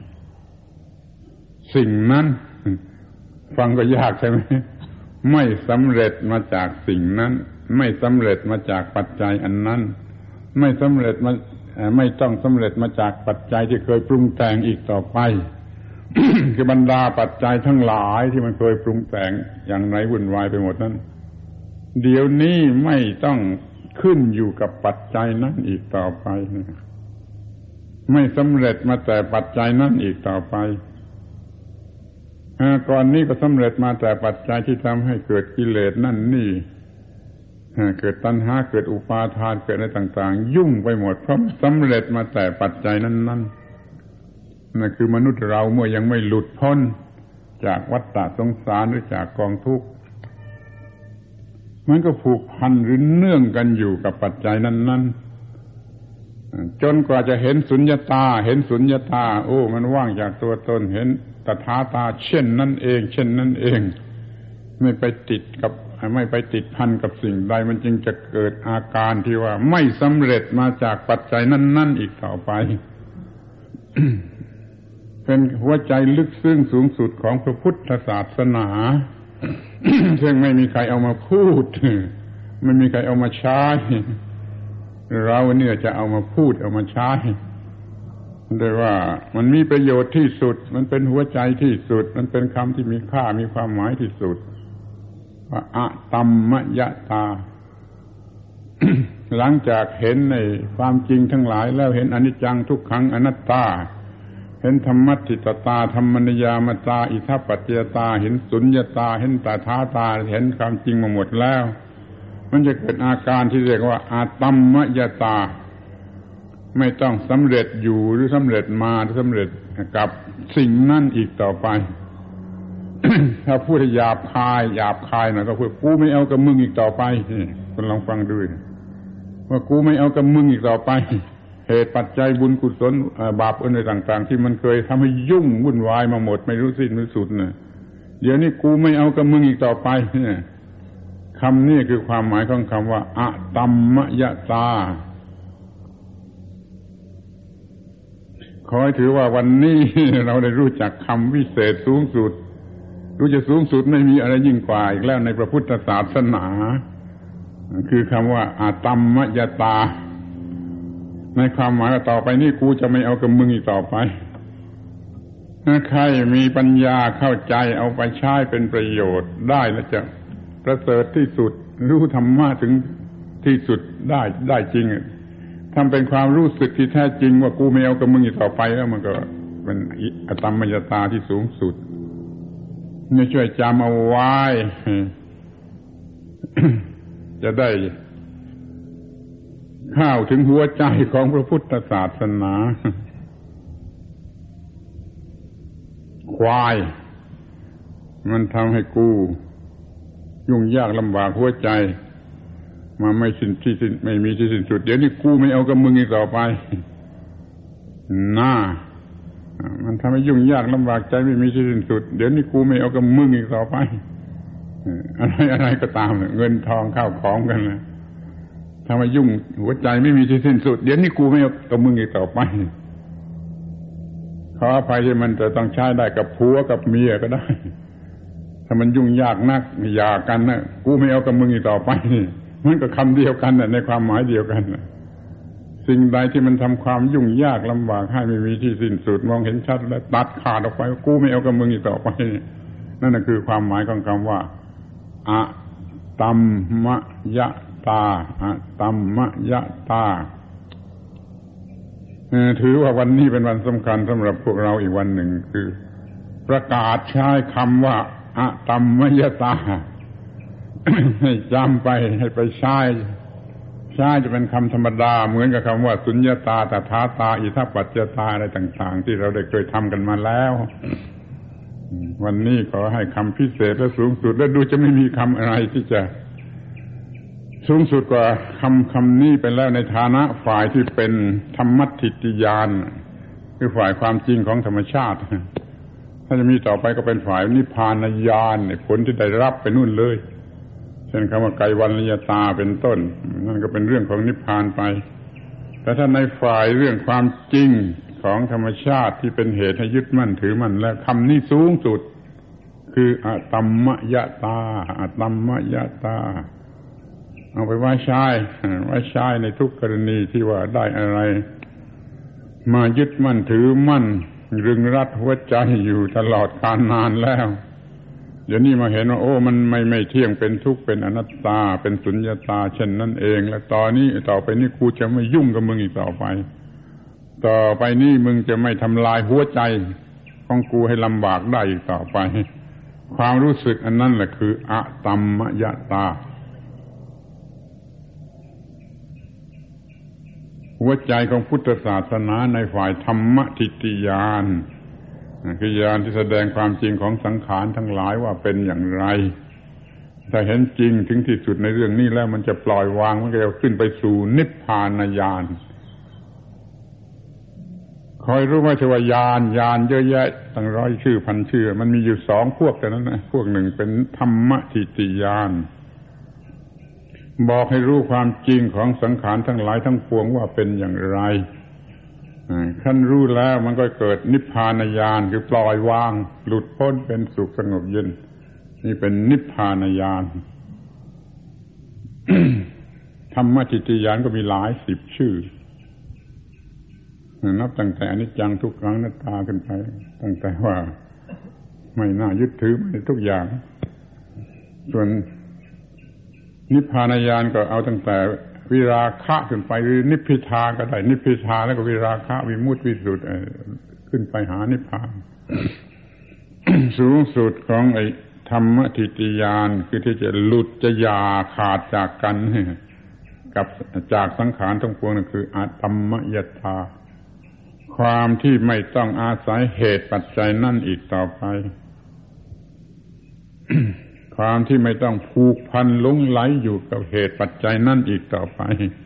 สิ่งนั้นฟังก็ยากใช่ไหมไม่สำเร็จมาจากสิ่งนั้นไม่สำเร็จมาจากปัจจัยอันนั้นไม่สำเร็จมาไม่ต้องสำเร็จมาจากปัจจัยที่เคยปรุงแต่งอีกต่อไป คือบรรดาปัจจัยทั้งหลายที่มันเคยปรุงแต่งอย่างไรวุ่นวายไปหมดนั้นเดี๋ยวนี้ไม่ต้องขึ้นอยู่กับปัจจัยนั้นอีกต่อไปไม่สำเร็จมาแต่ปัจจัยนั้นอีกต่อไปก่อนนี้ก็สำเร็จมาแต่ปัจจัยที่ทำให้เกิดกิเลสนั่นนี่เกิดตัณหาเกิดอุปาทานเกิดอะไรต่างๆยุ่งไปหมดเพราะสำเร็จมาแต่ปัจจัยนั้นๆนั่นคือมนุษย์เราเมื่อยังไม่หลุดพ้นจากวัฏฏะสงสารหรือจากกองทุกข์มันก็ผูกพันหรือเนื่องกันอยู่กับปัจจัยนั้นๆจนกว่าจะเห็นสุญญตาเห็นสุญญตาโอ้มันว่างจากตัวตนเห็นตถาตาเช่นนั้นเองเช่นนั้นเองไม่ไปติดกับไม่ไปติดพันกับสิ่งใดมันจึงจะเกิดอาการที่ว่าไม่สำเร็จมาจากปัจจัยนั้นๆอีกต่อไป เป็นหัวใจลึกซึ้งสูงสุดของพระพุทธศาสนา ซึ่งไม่มีใครเอามาพูดไม่มีใครเอามาใช้เราเนี่ยจะเอามาพูดเอามาใช้ได้ว่ามันมีประโยชน์ที่สุดมันเป็นหัวใจที่สุดมันเป็นคำที่มีค่ามีความหมายที่สุดว่าอะตัมมยตา หลังจากเห็นในความจริงทั้งหลายแล้วเห็นอนิจจังทุกขังอนัตตาเห็นธรรมัตถิตตาธรรมนิยามตาอิทัปปัจจยตาเห็นสุญญตาเห็นตถาตาเห็นความจริงมาหมดแล้วมันจะเกิดอาการที่เรียกว่าอะตัมมยตาไม่ต้องสำเร็จอยู่หรือสำเร็จมาหรือสำเร็จกับสิ่งนั่นอีกต่อไป ถ้าพูดหยาบคายหยาบคายหน่อยก็พูดกูไม่เอากับมึงอีกต่อไปคุณลองฟังดูว่ากูไม่เอากับมึงอีกต่อไปเหตุปัจจัยบุญกุศลบาปอะไรต่างๆที่มันเคยทำให้ยุ่งวุ่นวายมาหมดไม่รู้สิ้นรู้สุดเนี่ยเดี๋ยวนี้กูไม่เอากับมึงอีกต่อไปเนี่ยคำนี้คือความหมายของคำว่าอะตัมมยตาขอให้ถือว่าวันนี้เราได้รู้จักคำวิเศษสูงสุดรู้จะสูงสุดไม่มีอะไรยิ่งกว่าอีกแล้วในพระพุทธศาสนาคือคำว่าอะตัมมยตาในความหมายว่าต่อไปนี้กูจะไม่เอากับมึงอีกต่อไปถ้าใครมีปัญญาเข้าใจเอาไปใช้เป็นประโยชน์ได้แล้วจะประเสริฐที่สุดรู้ธรรมะถึงที่สุดได้ได้จริงทำเป็นความรู้สึกที่แท้จริงว่ากูไม่เอากับมึงอีกต่อไปแล้วมันก็เป็นอะตัมมยตาที่สูงสุดนี่ช่วยจำเอาไว้ จะได้เข้าถึงหัวใจของพระพุทธศาสนาควายมันทำให้กูยุ่งยากลำบากหัวใจมาไม่สิ้นที่สิ้นไม่มีที่สิ้นสุดเดี๋ยวนี้กูไม่เอากับมึงอีกต่อไปน่ามันทำให้ยุ่งยากลำบากใจไม่มีที่สิ้นสุดเดี๋ยวนี้กูไม่เอากับมึงอีกต่อไปอะไรอะไรก็ตามเงินทองข้าวของกันนะทำให้ยุ่งหัวใจไม่มีที่สิ้นสุดเดี๋ยวนี้กูไม่เอากับมึงอีกต่อไปขออภัยที่มันจะต้องใช้ได้กับผัวกับเมียก็ได้ถ้ามันยุ่งยากนักหย่ากันนะกูไม่เอากับมึงอีกต่อไปมันก็คำเดียวกันในความหมายเดียวกันสิ่งใดที่มันทำความยุ่งยากลำบากให้ไม่มีที่สิ้นสุดมองเห็นชัดแล้วตัดขาดออกไปกูไม่เอากับมึงอีกต่อไปนั่นคือความหมายของคำว่าอะตัมมยตาอะตัมมยตาถือว่าวันนี้เป็นวันสำคัญสำหรับพวกเราอีกวันหนึ่งคือประกาศใช้คำว่าอะตัมมยตา ให้จำไปให้ไปใช้ใช้จะเป็นคำธรรมดาเหมือนกับคำว่าสุญญตาตถาตาอิทัปปัจจยตาอะไรต่างๆที่เราได้เคยทำกันมาแล้ววันนี้ขอให้คำพิเศษและสูงสุดและดูจะไม่มีคำอะไรที่จะสูงสุดกว่าคำคำนี้ไปแล้วในฐานะฝ่ายที่เป็นธรรมัตถิติญาณคือฝ่ายความจริงของธรรมชาติถ้าจะมีต่อไปก็เป็นฝ่ายนิพพานญาณผลที่ได้รับไปนู่นเลยเช่นคำว่าไกวัลยตาเป็นต้นนั่นก็เป็นเรื่องของนิพพานไปแต่ถ้าในฝ่ายเรื่องความจริงของธรรมชาติที่เป็นเหตุให้ยึดมั่นถือมั่นแล้วคำนี้สูงสุดคืออะตัมมยตาอะตัมมยตาเอาไปไว้ใช้ไว้ใช้ในทุกกรณีที่ว่าได้อะไรมายึดมั่นถือมั่นรึงรัดหัวใจอยู่ตลอดกาลนานแล้วเดี๋ยวนี้มาเห็นว่าโอ้มันไม่ไม่เที่ยงเป็นทุกข์เป็นอนัตตาเป็นสุญญตาเช่นนั้นเองและตอนนี้ต่อไปนี้กูจะไม่ยุ่งกับมึงอีกต่อไปต่อไปนี้มึงจะไม่ทำลายหัวใจของกูให้ลำบากได้อีกต่อไปความรู้สึกอันนั้นแหละคืออะตัมมยตาหัวใจของพุทธศาสนาในฝ่ายธรรมทิฏฐิญาณคือญาณที่แสดงความจริงของสังขารทั้งหลายว่าเป็นอย่างไรถ้าเห็นจริงถึงที่สุดในเรื่องนี้แล้วมันจะปล่อยวางมันก็จะขึ้นไปสู่นิพพานญาณคอยรู้ว่าจะว่าญาณญาณเยอะแยะตั้งร้อยชื่อพันชื่อมันมีอยู่สองพวกแต่นั้นนะพวกหนึ่งเป็นธรรมทิฏฐิญาณบอกให้รู้ความจริงของสังขารทั้งหลายทั้งปวงว่าเป็นอย่างไรขั้นรู้แล้วมันก็เกิดนิพพานญาณคือปล่อยวางหลุดพ้นเป็นสุขสงบเย็นนี่เป็นนิพพานญาณ ธรรมทิฏฐิญาณก็มีหลายสิบชื่อนับตั้งแต่อนิจจังทุกขังอนัตตาขึ้นไปตั้งแต่ว่าไม่น่ายึดถือในทุกอย่างส่วนนิพพานญาณก็เอาตั้งแต่วิราคะขึ้นไปหรือนิพพิทาก็ได้นิพพิทาแล้วก็วิราคะวิมุตติวิสุทธิ์ขึ้นไปหานิพพาน สูงสุดของไอ้ธรรมทิฏฐิญาณคือที่จะหลุดจะยาขาดจากกันกับจากสังขารทั้งปวงนั่นคืออะตัมมยตาความที่ไม่ต้องอาศัยเหตุปัจจัยนั่นอีกต่อไป ความที่ไม่ต้องผูกพันหลงไหลอยู่กับเหตุปัจจัยนั่นอีกต่อไป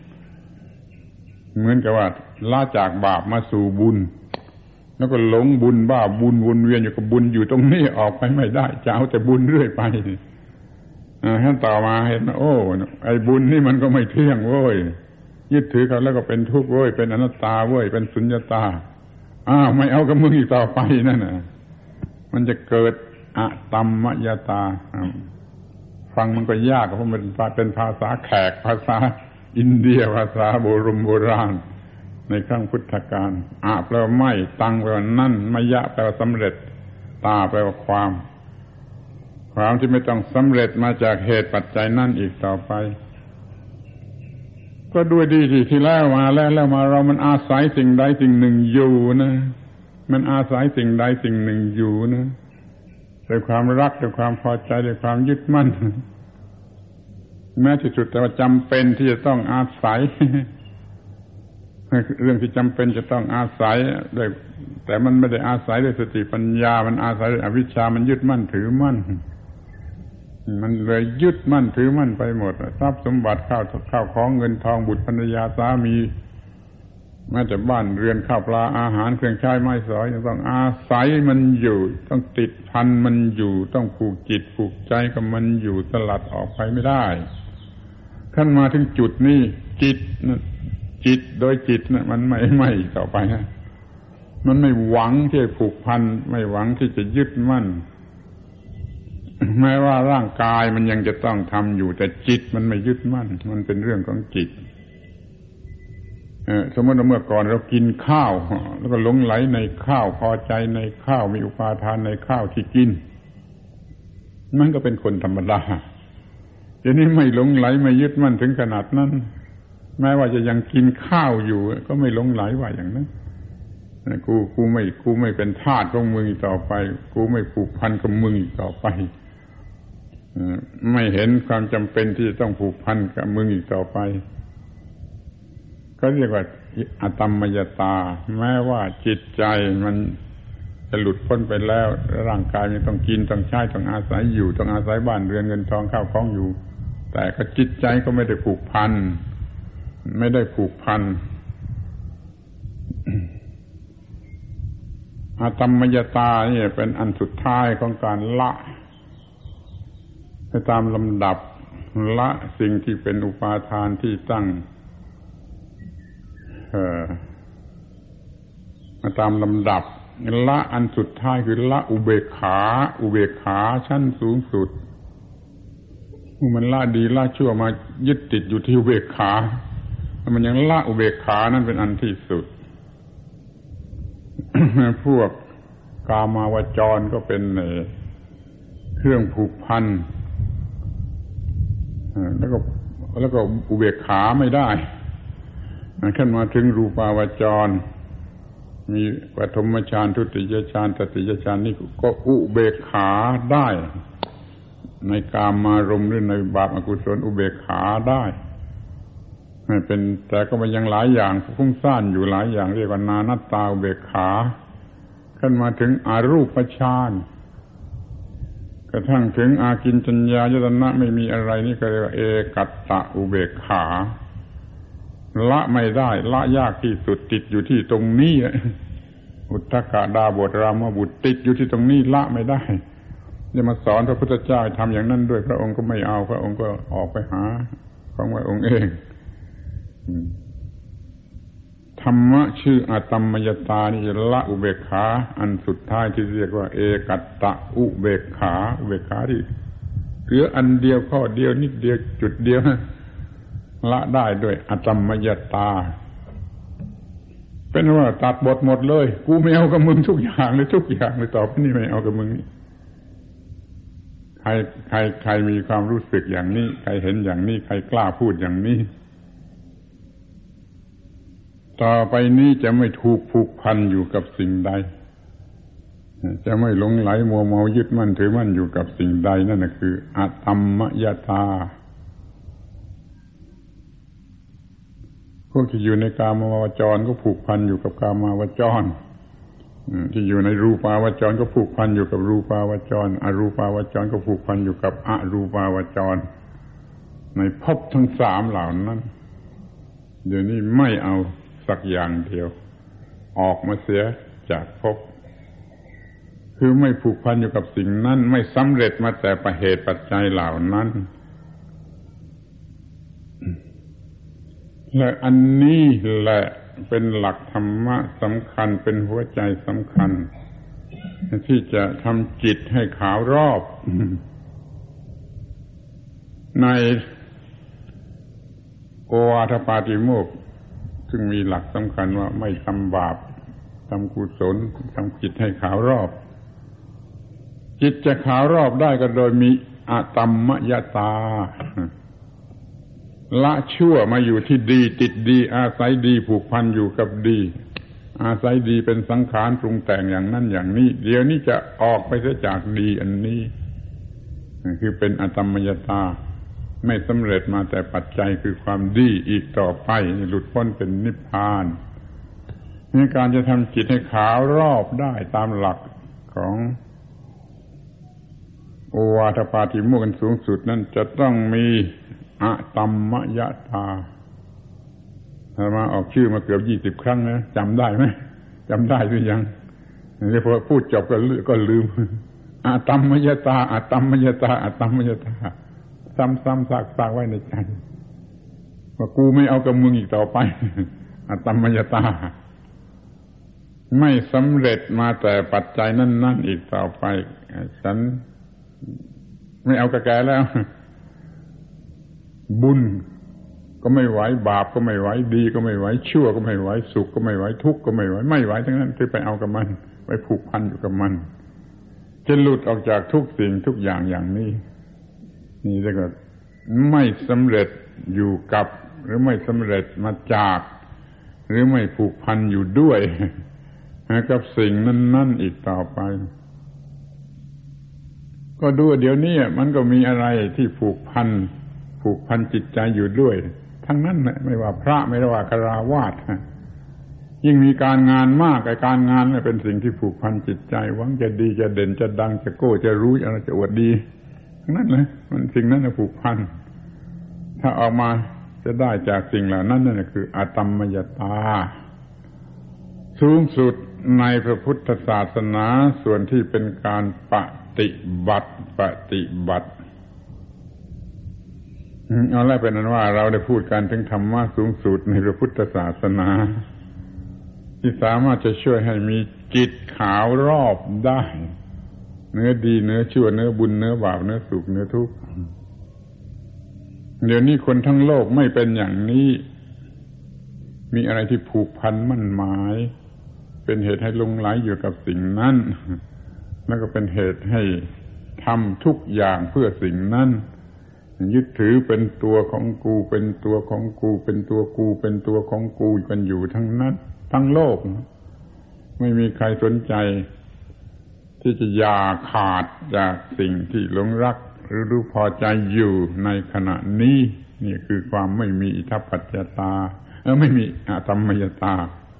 เหมือนกับว่าละจากบาปมาสู่บุญแล้วก็หลงบุญบ้าบุญวนเวียนอยู่กับบุญอยู่ตรงนี้ออกไปไม่ได้จะเอาแต่บุญเรื่อยไปอ่าท่านต่อมาเห็นโอ้ไอ้บุญนี่มันก็ไม่เที่ยงเว้ยยึดถือเขาแล้วก็เป็นทุกข์เว้ยเป็นอนัตตาเว้ยเป็นสุญญตาอ้าวไม่เอากับมึงอีกต่อไปนั่นน่ะมันจะเกิดอะตัมมยตาฟังมันก็ยากเพราะมันเป็นภาษาแขกภาษาอินเดียภาษาโบราณโบราณในครั้งพุทธกาลอะแปลว่าไม่ตังแปลว่านั่นมยะแปลว่าสำเร็จตาแปลว่าความความที่ไม่ต้องสำเร็จมาจากเหตุปัจจัยนั่นอีกต่อไปก็ด้วยดีที่ที่แล้วมาแล้วแล้วมาเรามันอาศัยสิ่งใดสิ่งหนึ่งอยู่นะมันอาศัยสิ่งใดสิ่งหนึ่งอยู่นะด้วยความรักด้วยความพอใจด้วยความยึดมั่นแม้ที่สุดแต่ว่าจำเป็นที่จะต้องอาศัย เรื่องที่จำเป็นจะต้องอาศัยด้วยแต่มันไม่ได้อาศัยด้วยสติปัญญามันอาศัยด้วยอวิชชามันยึดมั่นถือมั่นมันเลยยึดมั่นถือมั่นไปหมดทรัพย์สมบัติข้าวข้าวของเงินทองบุตรภรรยาสามีแม้แต่บ้านเรือนข้าวปลาอาหารเครื่องใช้ไม้สอยยังต้องอาศัยมันอยู่ต้องติดพันมันอยู่ต้องผูกจิตผูกใจกับมันอยู่สลัดออกไปไม่ได้ขั้นมาถึงจุดนี้จิตจิตโดยจิตนะมันไม่ไม่ต่อไปนะมันไม่หวังที่จะผูกพันไม่หวังที่จะยึดมั่นแม้ว่าร่างกายมันยังจะต้องทำอยู่แต่จิตมันไม่ยึดมั่นมันเป็นเรื่องของจิตสมมติว่าเมื่อก่อนเรากินข้าวแล้วก็หลงไหลในข้าวพอใจในข้าวมีอุปาทานในข้าวที่กินมันก็เป็นคนธรรมดาทีนี้ไม่หลงไหลไม่ยึดมั่นถึงขนาดนั้นแม้ว่าจะยังกินข้าวอยู่ก็ไม่หลงไหลว่าอย่างนั้นกูกูไม่กูไม่เป็นทาสของมึงต่อไปกูไม่ผูกพันกับมึงต่อไปไม่เห็นความจำเป็นที่จะต้องผูกพันกับมึงอีกต่อไปก็เรียกว่าอะตัมมยตาแม้ว่าจิตใจมันจะหลุดพ้นไปแล้วร่างกายมันต้องกินต้องใช้ต้องอาศัยอยู่ต้องอาศัยบ้านเรือนเงินทองข้าวของอยู่แต่ก็จิตใจก็ไม่ได้ผูกพันไม่ได้ผูกพันอะตัมมยตานี่เป็นอันสุดท้ายของการละไปตามลำดับละสิ่งที่เป็นอุปาทานที่ตั้งเอ่อมาตามลำดับละอันสุดท้ายคือละอุเบกขาอุเบกขาชั้นสูงสุดมันละดีละชั่วมายึดติดอยู่ที่อุเบกขามันยังละอุเบกขานั่นเป็นอันที่สุด พวกกามาวจรก็เป็นเครื่องผูกพันแล้วก็แล้วก็อุเบกขาไม่ได้ขึ้นมาถึงรูปาวจรมีปฐมฌานทุติยฌานตติยฌานนี่ก็อุเบกขาได้ในกามารมณ์หรือในบาปอกุศลอุเบกขาได้ไม่เป็นแต่ก็มันยังหลายอย่างฟุ้งซ่านอยู่หลายอย่างเรียกว่านานัตตาอุเบกขาขึ้นมาถึงอรูปฌานกระทั่งถึงอากิญจัญญายตนะไม่มีอะไรนี่ก็เรียกว่าเอกัตตะอุเบกขาละไม่ได้ละยากที่สุดติดอยู่ที่ตรงนี้อุทธกดาบทรามบุตรติดอยู่ที่ตรงนี้ละไม่ได้จะมาสอนพระพุทธเจ้าทำอย่างนั้นด้วยพระองค์ก็ไม่เอาพระองค์ก็ออกไปหาของพระองค์เองธรรมะชื่ออตัมมยตานี่จะละอุเบกขาอันสุดท้ายที่เรียกว่าเอกัตตะอุเบกขาอุเบกขาที่เหลืออันเดียวข้อเดียวนิดเดียวจุดเดียวละได้ด้วยอตัมมยตาเป็นว่าตัดบทหมดเลยกูไม่เอากับมึงทุกอย่างเลยทุกอย่างเลยต่อไปนี้ไม่เอากับมึงนี่ใครใครใครมีความรู้สึกอย่างนี้ใครเห็นอย่างนี้ใครกล้าพูดอย่างนี้ต่อไปนี้จะไม่ถูกผูกพันอยู่กับสิ่งใดจะไม่หลงไหลมัวเมายึดมั่นถือมั่นอยู่กับสิ่งใดนั่นคืออตัมมยตาพวกที่อยู่ในกามาวจรก็ผูกพันอยู่กับกามาวจรที่อยู่ในรูปาวจรก็ผูกพันอยู่กับรูปาวจรอรูปาวจรก็ผูกพันอยู่กับอรูปาวจรในภพทั้งสามเหล่านั้นเดี๋ยวนี้ไม่เอาสักอย่างเดียวออกมาเสียจากภพคือไม่ผูกพันอยู่กับสิ่งนั้นไม่สำเร็จมาแต่ประเหตุปัจจัยเหล่านั้นและอันนี้แหละเป็นหลักธรรมะสำคัญเป็นหัวใจสำคัญที่จะทำจิตให้ขาวรอบในโอวาทปาติโมกข์ซึ่งมีหลักสำคัญว่าไม่ทำบาปทำกุศลทำจิตให้ขาวรอบจิตจะขาวรอบได้ก็โดยมีอตัมมยตาละชั่วมาอยู่ที่ดีติดดีอาศัยดีผูกพันอยู่กับดีอาศัยดีเป็นสังขารปรุงแต่งอย่างนั้นอย่างนี้เดี๋ยวนี้จะออกไปจากดีอันนี้คือเป็นอตัมมยตาไม่สำเร็จมาแต่ปัจจัยคือความดีอีกต่อไปหลุดพ้นเป็นนิพพานในการจะทำจิตให้ขาวรอบได้ตามหลักของโอวาทปาติโมกข์อันสูงสุดนั้นจะต้องมีอตัมมยตาอาตมาออกชื่อมาเกือบยี่สิบครั้งนะจำได้ไหมจำได้หรือยังเดี๋ยวพอพูดจบก็ลืมก็ลืมอตัมมยตาอตัมมยตาอตัมมยตาซ้ำๆซากๆไว้ในใจว่ากูไม่เอากับมึงอีกต่อไปอตัมมยตาไม่สำเร็จมาแต่ปัจจัยนั่นๆอีกต่อไปฉันไม่เอากับแกแล้วบุญก็ไม่ไหวบาปก็ไม่ไหวดีก็ไม่ไหวชั่วก็ไม่ไหวสุขก็ไม่ไหวทุกข์ก็ไม่ไหวไม่ไหวทั้งนั้นที่ไปเอากับมันไปผูกพันอยู่กับมันจะหลุดออกจากทุกสิ่งทุกอย่างอย่างนี้นี่เรียกว่าไม่สำเร็จอยู่กับหรือไม่สำเร็จมาจากหรือไม่ผูกพันอยู่ด้วยกับสิ่งนั้นๆอีกต่อไปก็ดูเดี๋ยวนี้มันก็มีอะไรที่ผูกพันผูกพันจิตใจอยู่ด้วยทั้งนั้นแหละไม่ว่าพระไม่ว่าฆราวาสยิ่งมีการงานมากไอ้การงานเนี่ยเป็นสิ่งที่ผูกพันจิตใจหวังจะดีจะเด่นจะดังจะโก้จะรู้อะไรจะอวดดีทั้งนั้นเลยมันสิ่งนั้นน่ะผูกพันถ้าออกมาจะได้จากสิ่งเหล่านั้นนั่นคืออตัมมยตาสูงสุดในพระพุทธศาสนาส่วนที่เป็นการปฏิบัติปฏิบัติเอาละเป็นนั้นว่าเราได้พูดกันถึงธรรมะสูงสุดในพระพุทธศาสนาที่สามารถจะช่วยให้มีจิตขาวรอบได้เนื้อดีเนื้อชั่วเนื้อบุญเนื้อบาปเนื้อสุขเนื้อทุกข์เดี๋ยวนี้คนทั้งโลกไม่เป็นอย่างนี้มีอะไรที่ผูกพันมั่นหมายเป็นเหตุให้หลงไหลอยู่กับสิ่งนั้นแล้วก็เป็นเหตุให้ทำทุกอย่างเพื่อสิ่งนั้นยึดถือเป็นตัวของกูเป็นตัวของกูเป็นตัวกูเป็นตัวของกูกันอยู่ทั้งนั้นทั้งโลกไม่มีใครสนใจที่จะอย่าขาดจากสิ่งที่หลงรักหรือรู้พอใจอยู่ในขณะนี้นี่คือความไม่มีอิทธัปปัจจตาเออไม่มีอสัมมยตา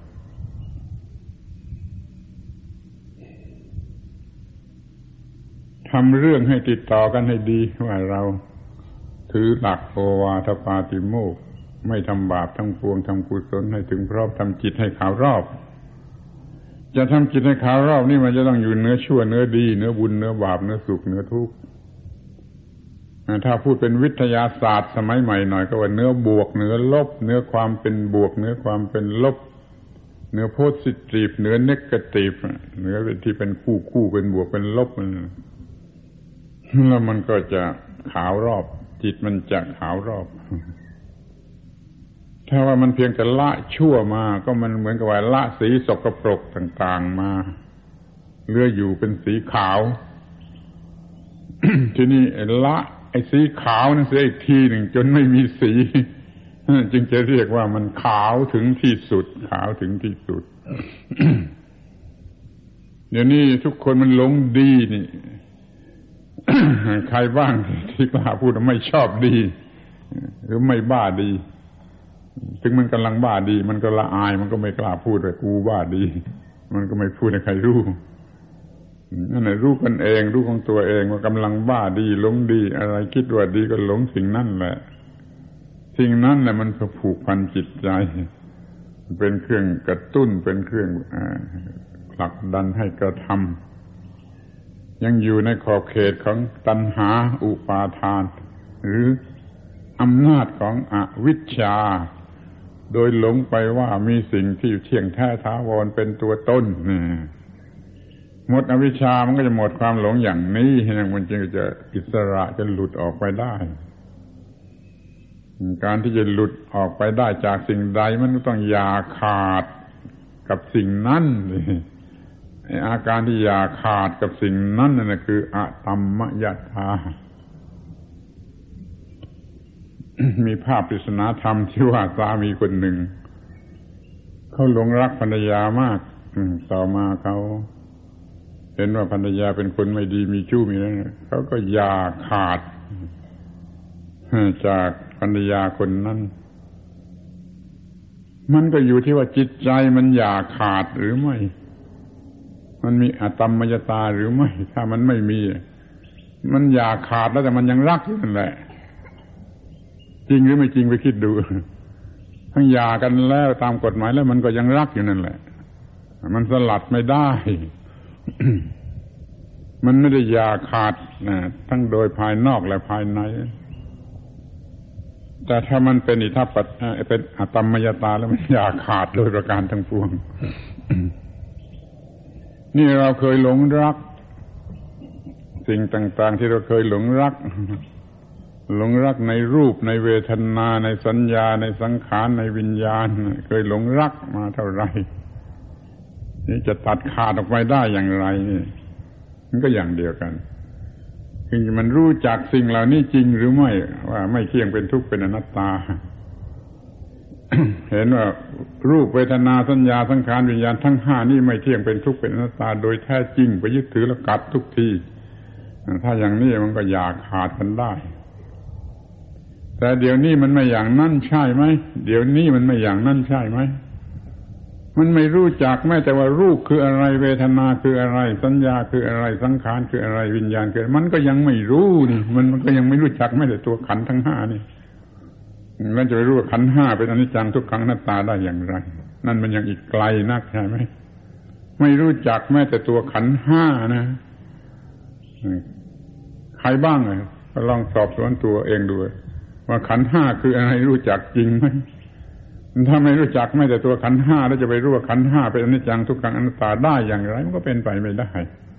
ทำเรื่องให้ติดต่อกันให้ดีว่าเราถือหลักโอวาทปาติโมกข์ไม่ทำบาปทั้งปวงทำกุศลให้ถึงพร้อมทำจิตให้ขาวรอบจะทำจิตให้ขาวรอบนี่มันจะต้องอยู่เนื้อชั่วเนื้อดีเนื้อบุญเนื้อบาปเนื้อสุขเนื้อทุกข์ถ้าพูดเป็นวิทยาศาสตร์สมัยใหม่หน่อยก็ว่าเนื้อบวกเนื้อลบเนื้อความเป็นบวกเนื้อความเป็นลบเนื้อโพสิทีฟเนื้อเนกาทีฟเนื้อที่เป็นคู่คู่เป็นบวกเป็นลบแล้วมันก็จะขาวรอบจิตมันจะขาวรอบถ้าว่ามันเพียงแต่ละชั่วมาก็มันเหมือนกับว่าละสีสกปรกต่างๆมาเหลืออยู่เป็นสีขาว ทีนี้ละไอ้สีขาวนั่นเสียอีกทีหนึ่งจนไม่มีสีจึงจะเรียกว่ามันขาวถึงที่สุดขาวถึงที่สุด เดี๋ยวนี้ทุกคนมันหลงดีนี่ ใครบ้างที่กล้าพูดว่าไม่ชอบดีหรือไม่บ้าดีถึงมันกำลังบ้าดีมันก็ละอายมันก็ไม่กล้าพูดว่ากูบ้าดีมันก็ไม่พูดให้ใครรู้นั่นแหละรู้กันเองรู้ของตัวเองว่ากำลังบ้าดีหลงดีอะไรคิดว่าดีก็หลงสิ่งนั้นแหละสิ่งนั้นแหละมันผูกพันจิตใจเป็นเครื่องกระตุ้นเป็นเครื่องผลักดันให้กระทำยังอยู่ในขอบเขตของตัณหาอุปาทานหรืออำนาจของอวิชชาโดยหลงไปว่ามีสิ่งที่เที่ยงแท้ถาวรเป็นตัวตนหมดอวิชชามันก็จะหมดความหลงอย่างนี้มันจึงจะอิสระจะหลุดออกไปได้การที่จะหลุดออกไปได้จากสิ่งใดมันก็ต้องอย่าขาดกับสิ่งนั้นอาการที่อย่าขาดกับสิ่งนั้นนั่นคืออะตัมมยตา มีภาพปริศนาธรรมที่ว่าสามีคนหนึ่งเขาหลงรักภรรยามากต่อมาเขาเห็นว่าภรรยาเป็นคนไม่ดีมีชู้มีอะไรเขาก็อย่าขาดจากภรรยาคนนั้นมันก็อยู่ที่ว่าจิตใจมันอย่าขาดหรือไม่มันมีอะตัมมยตาหรือไม่ถ้ามันไม่มีมันอย่าขาดแล้วแต่มันยังรักอยู่นั่นแหละจริงหรือไม่จริงไปคิดดูทั้งหย่ากันแล้วตามกฎหมายแล้วมันก็ยังรักอยู่นั่นแหละมันสลัดไม่ได้ มันไม่ได้หย่าขาดนะทั้งโดยภายนอกและภายในแต่ถ้ามันเป็นอิทธัปปัจจเป็นอะตัมมยตาแล้วมันหย่าขาดโดยประการทั้งปวง นี่เราเคยหลงรักสิ่งต่างๆที่เราเคยหลงรักหลงรักในรูปในเวทนาในสัญญาในสังขารในวิญญาณเคยหลงรักมาเท่าไรนี่จะตัดขาดออกไปได้อย่างไรนี่มันก็อย่างเดียวกันคือมันรู้จักสิ่งเหล่านี้จริงหรือไม่ว่าไม่เที่ยงเป็นทุกข์เป็นอนัตตา เห็นว่ารูปเวทนาสัญญาสังขารวิญญาณทั้งห้านี่ไม่เที่ยงเป็นทุกข์เป็นอนัตตาโดยแท้จริงไปยึดถือแล้วกัดทุกทีถ้าอย่างนี้มันก็อยากขาดกันได้แต่เดี๋ยวนี้มันไม่อย่างนั้นใช่ไหมเดี๋ยวนี้มันไม่อย่างนั้นใช่ไหมมันไม่รู้จักแม้แต่ว่ารูปคืออะไรเวทนาคืออะไรสัญญาคืออะไรสังขารคืออะไรวิญญาณคือมันก็ยังไม่รู้นี่มันมันก็ยังไม่รู้จักแม้แต่ตัวขันธ์ทั้งห้านี่แล้วจะไปรู้ว่าขันธ์ห้าเป็นอนิจจังทุกขังอนัตตาได้อย่างไรนั่นมันยังอีกไกลนักใช่ไหมไม่รู้จักแม้แต่ตัวขันธ์ห้านะใครบ้างอ่ะก็ลองสอบสวนตัวเองดูว่าขันธ์ห้าคืออะไรรู้จักจริงไหมถ้าไม่รู้จักไม่แต่ตัวขันธ์ห้าแล้วจะไปรู้ว่าขันธ์ห้าเป็นอนิจจังทุกขังอนัตตาได้อย่างไรมันก็เป็นไปไม่ได้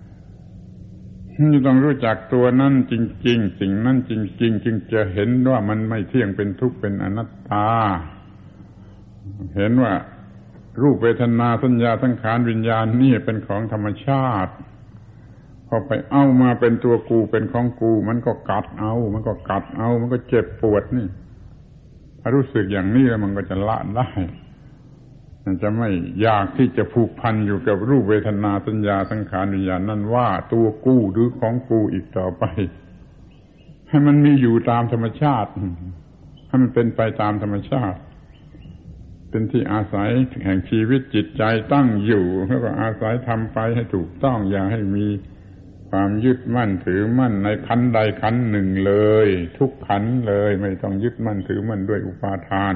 ต้องรู้จักตัวนั้นจริงๆสิ่งนั้นจริงๆจึงจะเห็นว่ามันไม่เที่ยงเป็นทุกข์เป็นอนัตตาเห็นว่ารูปเวทนาสัญญาสังขารวิญญาณนี่เป็นของธรรมชาติพอไปเอามาเป็นตัวกูเป็นของกูมันก็กัดเอามันก็กัดเอามันก็เจ็บปวดนี่ถ้ารู้สึกอย่างนี้แล้วมันก็จะละได้จะไม่อยากที่จะผูกพันอยู่กับรูปเวทนาสัญญาสังขารวิญญาณนั่นว่าตัวกูหรือของกูอีกต่อไปให้มันมีอยู่ตามธรรมชาติให้มันเป็นไปตามธรรมชาติเป็นที่อาศัยแห่งชีวิตจิตใจตั้งอยู่แล้วก็อาศัยทำไปให้ถูกต้องอย่าให้มีความยึดมั่นถือมั่นในขันธ์ใดขันธ์หนึ่งเลยทุกขันธ์เลยไม่ต้องยึดมั่นถือมั่นด้วยอุปาทาน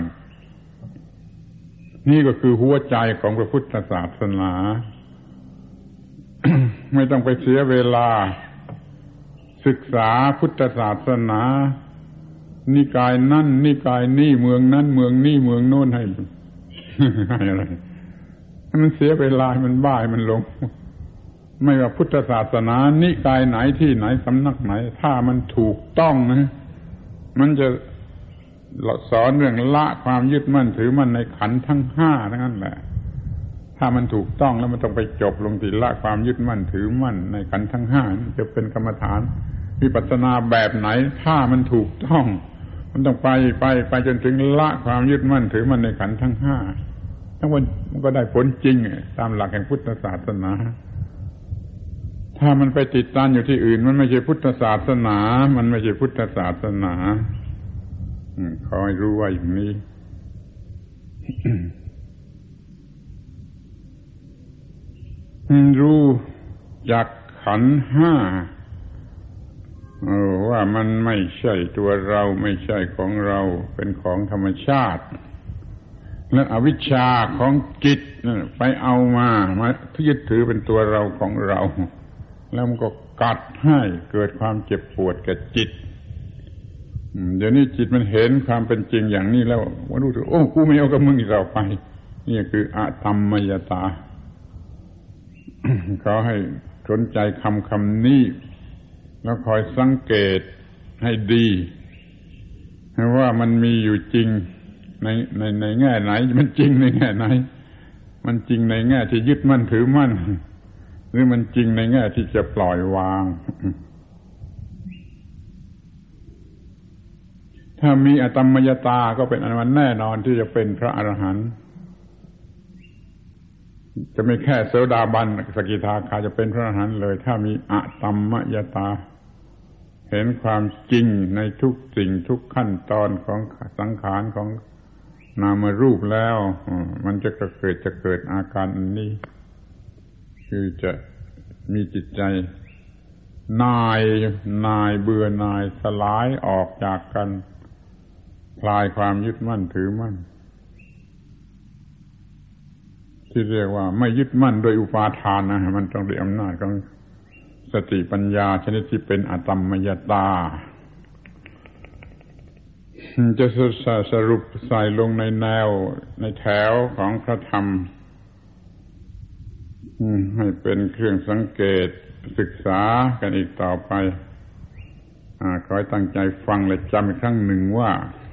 นี่ก็คือหัวใจของพระพุทธศาสนา ไม่ต้องไปเสียเวลาศึกษาพุทธศาสนานิกายนั่นนิกายนี่เมืองนั้นเมืองนี่เมืองโน้นให้ ให้อะไรให้มันเสียเวลาให้มันบ้าให้มันลงไม่ว่าพุทธศาสนานิกายไหนที่ไหนสำนักไหนถ้ามันถูกต้องนะมันจะสอนเรื่องละความยึดมั่นถือมั่นในขันธ์ทั้งห้าทั้งนั้นแหละถ้ามันถูกต้องแล้วมันต้องไปจบลงที่ละความยึดมั่นถือมั่นในขันธ์ทั้งห้าจะเป็นกรรมฐานวิปัสสนาแบบไหนถ้ามันถูกต้องมันต้องไปไปไปจนถึงละความยึดมั่นถือมั่นในขันธ์ทั้งห้าทั้งหมดมันก็ได้ผลจริงตามหลักแห่งพุทธศาสนาถ้ามันไปติดตันอยู่ที่อื่นมันไม่ใช่พุทธศาสนามันไม่ใช่พุทธศาสนาขอให้รู้ว่าอย่างนี้ รู้จากขันธ์ห้าว่ามันไม่ใช่ตัวเราไม่ใช่ของเราเป็นของธรรมชาติและอวิชชาของจิตไปเอามามายึดถือเป็นตัวเราของเราแล้วมันก็กัดให้เกิดความเจ็บปวดแก่จิตเดี๋ยวนี้จิตมันเห็นความเป็นจริงอย่างนี้แล้วว่ารู้สึกโอ้กูไม่เอากับมึงอีกต่อไปนี่คืออะธรรมยตา เขาให้สนใจคำคำนี้แล้วคอยสังเกตให้ดีว่ามันมีอยู่จริงในในในแง่ไหนมันจริงในแง่ไหนมันจริงในแง่ที่ยึดมั่นถือมั่นหรือมันจริงในแง่ที่จะปล่อยวางถ้ามีอตมมยตาก็เป็นอันมันแน่นอนที่จะเป็นพระอรหันต์จะไม่แค่โสดาบันสกิทาคาจะเป็นพระอรหันต์เลยถ้ามีอตมมยตาเห็นความจริงในทุกสิ่งทุกขั้นตอนของสังขารของนามรูปแล้วมันจะเกิดจะเกิดอาการอันนี้คือจะมีจิตใจนายนายเบื่อนายสลายออกจากกันคลายความยึดมั่นถือมั่นที่เรียกว่าไม่ยึดมั่นโดยอุปาทานนะมันต้องด้วยอำนาจของสติปัญญาชนิดที่เป็นอตมมยตาจะสรุปใส่ลงในแนวในแถวของพระธรรมให้เป็นเครื่องสังเกตศึกษากันอีกต่อไปขอให้ตั้งใจฟังและจำอีกครั้งหนึ่งว่า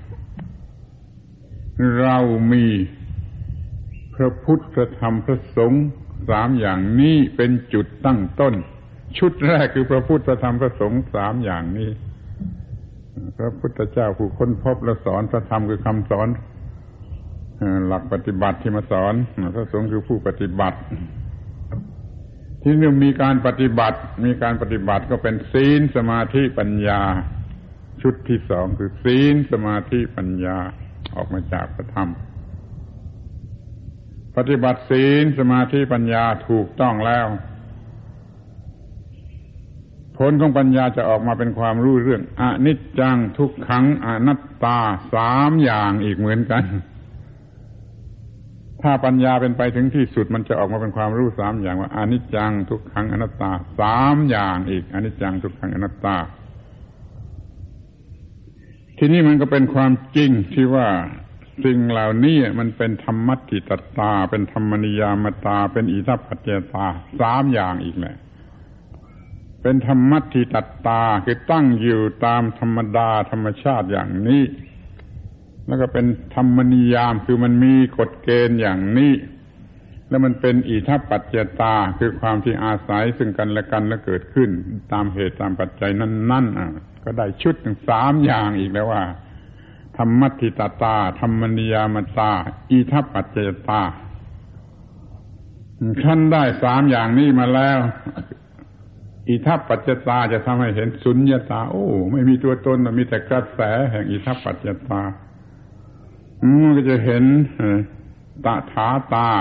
เรามีพระพุทธพระธรรมพระสงฆ์สามอย่างนี้เป็นจุดตั้งต้นชุดแรกคือพระพุทธพระธรรมพระสงฆ์สามอย่างนี้พระพุทธเจ้าผู้ค้นพบและสอนพระธรรมคือคำสอนหลักปฏิบัติที่มาสอนพระสงฆ์คือผู้ปฏิบัติที่นี่มีการปฏิบัติมีการปฏิบัติก็เป็นศีลสมาธิปัญญาชุดที่สองคือศีลสมาธิปัญญาออกมาจากพระธรรมปฏิบัติศีลสมาธิปัญญาถูกต้องแล้วผลของปัญญาจะออกมาเป็นความรู้เรื่องอนิจจังทุกขังอนัตตาสามอย่างอีกเหมือนกันถ้าปัญญาเป็นไปถึงที่สุดมันจะออกมาเป็นความรู้สามอย่างว่าอนิจจังทุกขังอนัตตาสามอย่างอีกอนิจจังทุกขังอนัตตาทีนี้มันก็เป็นความจริงที่ว่าสิ่งเหล่านี้มันเป็นธรรมัตถิตตาเป็นธรรมนิยามตาเป็นอิทัปปัจจยตาสามอย่างอีกแหละเป็นธรรมัตถิตตาคือตั้งอยู่ตามธรรมดาธรรมชาติอย่างนี้แล้วก็เป็นธรรมนิยามคือมันมีกฎเกณฑ์อย่างนี้แล้วมันเป็นอิทัปปัจจยตาคือความที่อาศัยซึ่งกันและกันและเกิดขึ้นตามเหตุตามปัจจัยนั้นๆก็ได้ชุดถึงสามอย่างอีกแล้วว่าธรรมัตถิตตาธรรมนิยามตาอิทัปปัจจยตาขั้นได้สามอย่างนี้มาแล้วอิทัปปัจจตาจะทำให้เห็นสุญญตาโอ้ไม่มีตัวตนมีแต่กระแสแห่งอิทัปปัจจตามันก็จะเห็นตถาตา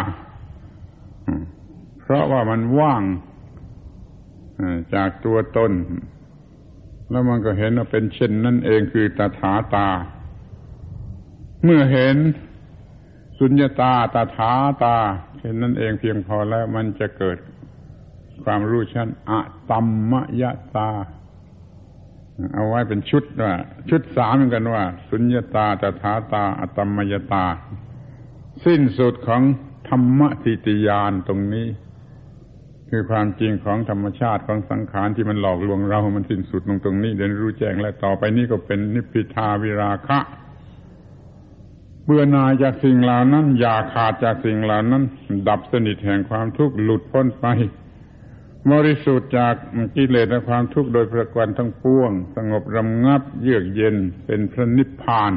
เพราะว่ามันว่างจากตัวตนแล้วมันก็เห็นว่าเป็นเช่นนั่นเองคือตถาตาเมื่อเห็นสุญญตาตถาตาเช่นนั่นเองเพียงพอแล้วมันจะเกิดความรู้ชั้นอะตัมมยตาเอาไว้เป็นชุดว่าชุดสามเหมือนกันว่าสุญญตาตถาตาอะตัมมยตาสิ้นสุดของธรรมทิฏฐิญาณตรงนี้คือความจริงของธรรมชาติของสังขารที่มันหลอกลวงเรามันสิ้นสุดลงตรงนี้เดี๋ยวรู้แจ้งและต่อไปนี้ก็เป็นนิพพิทาวิราคะเบื่อหน่ายจากสิ่งเหล่านั้นอย่าขาดจากสิ่งเหล่านั้นดับสนิทแห่งความทุกข์หลุดพ้นไปบริสุทธิ์จากกิเลสและความทุกข์โดยประการทั้งปวงสงบระงับเยือกเย็นเป็นพระนิพพาน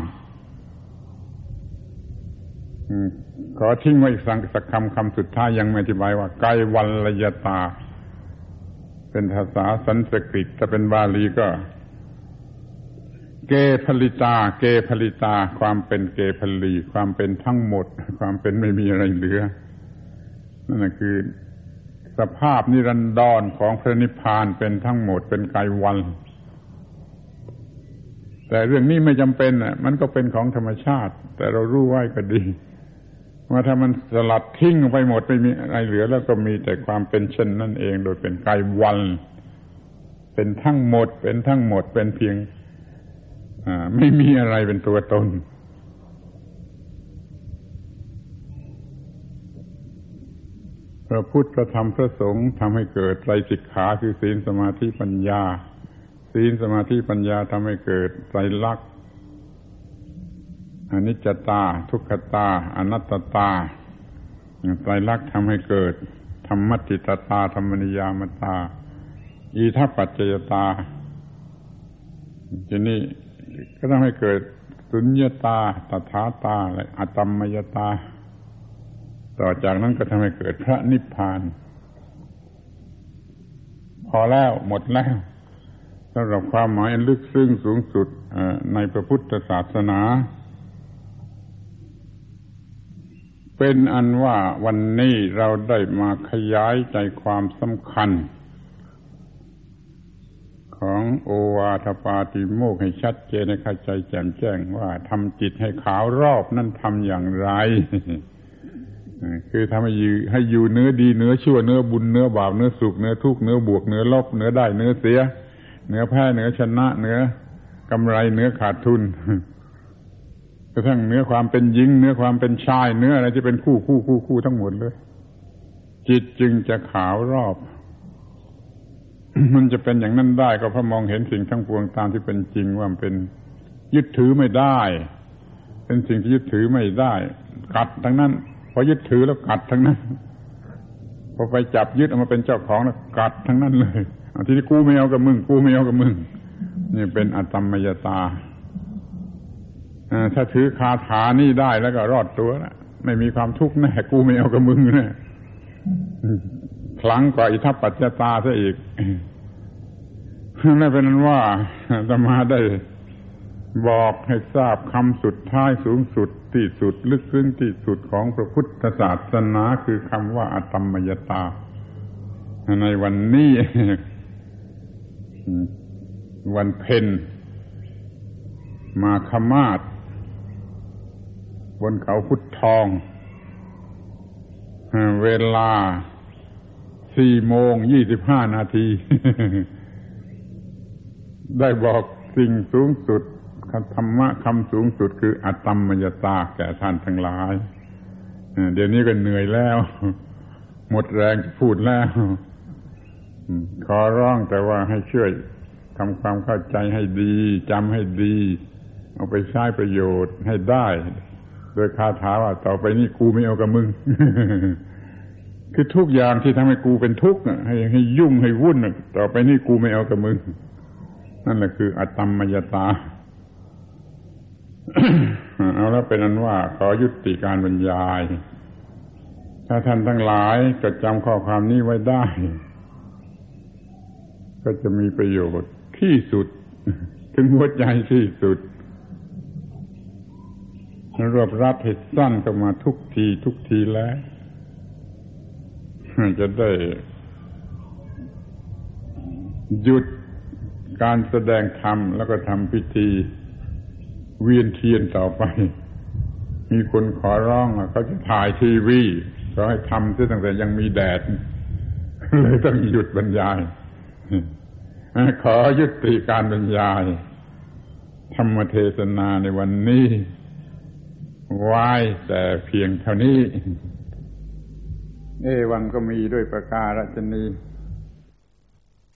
ขอทิ้งไว้อีกสักคำคำสุดท้ายยังไม่อธิบายว่าไกวัลลยตาเป็นภาษาสันสกฤตถ้าเป็นบาลีก็เกผลิตาเกผลิตาความเป็นเกผลีความเป็นทั้งหมดความเป็นไม่มีอะไรเหลือนั่นคือสภาพนิรันดรของพระนิพพานเป็นทั้งหมดเป็นไกวัลแต่เรื่องนี้ไม่จำเป็นอ่ะมันก็เป็นของธรรมชาติแต่เรารู้ไว้ก็ดีว่าถ้ามันสลัดทิ้งไปหมดไม่มีอะไรเหลือแล้วก็มีแต่ความเป็นเช่นนั่นเองโดยเป็นไกวัลเป็นทั้งหมดเป็นทั้งหมดเป็นเพียงอ่าไม่มีอะไรเป็นตัวตนพระพุทธพระธรรมพระสงฆ์ทำให้เกิดไตรสิกขาคือศีลสมาธิปัญญาศีลสมาธิปัญญาทำให้เกิดไตรลักษณ์อนิจจตาทุกขตาอนัตตาไตรลักษณ์ทำให้เกิดธรรมติตตาธรรมนิยามตาอิทัปปัจจยตาทีนี้ก็ทำให้เกิดสุญญตาตถาตาและอะตัมมยตาต่อจากนั้นก็ทำให้เกิดพระนิพพานพอแล้วหมดแล้วสำหรับความหมายอันลึกซึ้งสูงสุดในพระพุทธศาสนาเป็นอันว่าวันนี้เราได้มาขยายใจความสำคัญของโอวาทปาติโมกข์ให้ชัดเจนให้เข้าใจแจ่มแจ้งว่าทำจิตให้ขาวรอบนั่นทำอย่างไรคือทำให้อยู่ให้อยู่เนื้อดีเนื้อชั่วเนื้อบุญเนื้อบาปเนื้อสุขเนื้อทุกข์เนื้อบวกเนื้อลบเนื้อได้เนื้อเสียเนื้อแพ้เนื้อชนะเนื้อกำไรเนื้อขาดทุนกระทั่งเนื้อความเป็นหญิงเนื้อความเป็นชายเนื้ออะไรที่เป็นคู่คู่คู่คู่ทั้งหมดเลยจิตจึงจะขาวรอบ มันจะเป็นอย่างนั้นได้ก็เพราะมองเห็นสิ่งทั้งปวงตามที่เป็นจริงว่ามันเป็นยึดถือไม่ได้เป็นสิ่งที่ยึดถือไม่ได้กัดทั้งนั้นพอยึดถือแล้วกัดทั้งนั้นพอไปจับยึดเอามาเป็นเจ้าของแล้วกัดทั้งนั้นเลยทีนี้กูไม่เอากับมึงกูไม่เอากับมึงนี่เป็นอตัมมยตาถ้าถือคาถานี่ได้แล้วก็รอดตัวแล้วไม่มีความทุกข์แน่กูไม่เอากับมึงแน่คลังกว่าอิทัปปัจจตาซะอีกนั่นเป็นนั้นว่าอาตมาได้บอกให้ทราบคำสุดท้ายสูงสุดที่สุดลึกซึ้งที่สุดของพระพุทธศาสนาคือคำว่าอตัมมยตาในวันนี้วันเพ็ญมาฆมาสบนเขาพุทธทองเวลาสี่โมงยี่สิบห้านาทีได้บอกสิ่งสูงสุดธรรมะคำสูงสุดคืออตัมมยตาแก่ท่านทั้งหลายเดี๋ยวนี้ก็เหนื่อยแล้วหมดแรงพูดแล้วขอร้องแต่ว่าให้ช่วยทำความเข้าใจให้ดีจำให้ดีเอาไปใช้ประโยชน์ให้ได้โดยคาถาว่าต่อไปนี้กูไม่เอากับมึง คือทุกอย่างที่ทำให้กูเป็นทุกข์ให้ให้ยุ่งให้วุ่นต่อไปนี้กูไม่เอากับมึงนั่นแหละคืออตัมมยตา เอาแล้วเป็นอันว่าขอยุติการบรรยายถ้าท่านทั้งหลายจดจำข้อความนี้ไว้ได้ก็จะมีประโยชน์ที่สุดถึงหัวใจที่สุดรวบรัดให้สั้นเข้ามาทุกทีทุกทีแล้วจะได้หยุดการแสดงธรรมแล้วก็ทำพิธีเวียนเทียนต่อไปมีคนขอร้องเขาจะถ่ายทีวีก็ให้ทำซะตั้งแต่ยังมีแดดเลยต้องหยุดบรรยายขอยุติการบรรยายธรรมเทศนาในวันนี้ไว้แต่เพียงเท่านี้เอวังก็มีด้วยประการฉนี้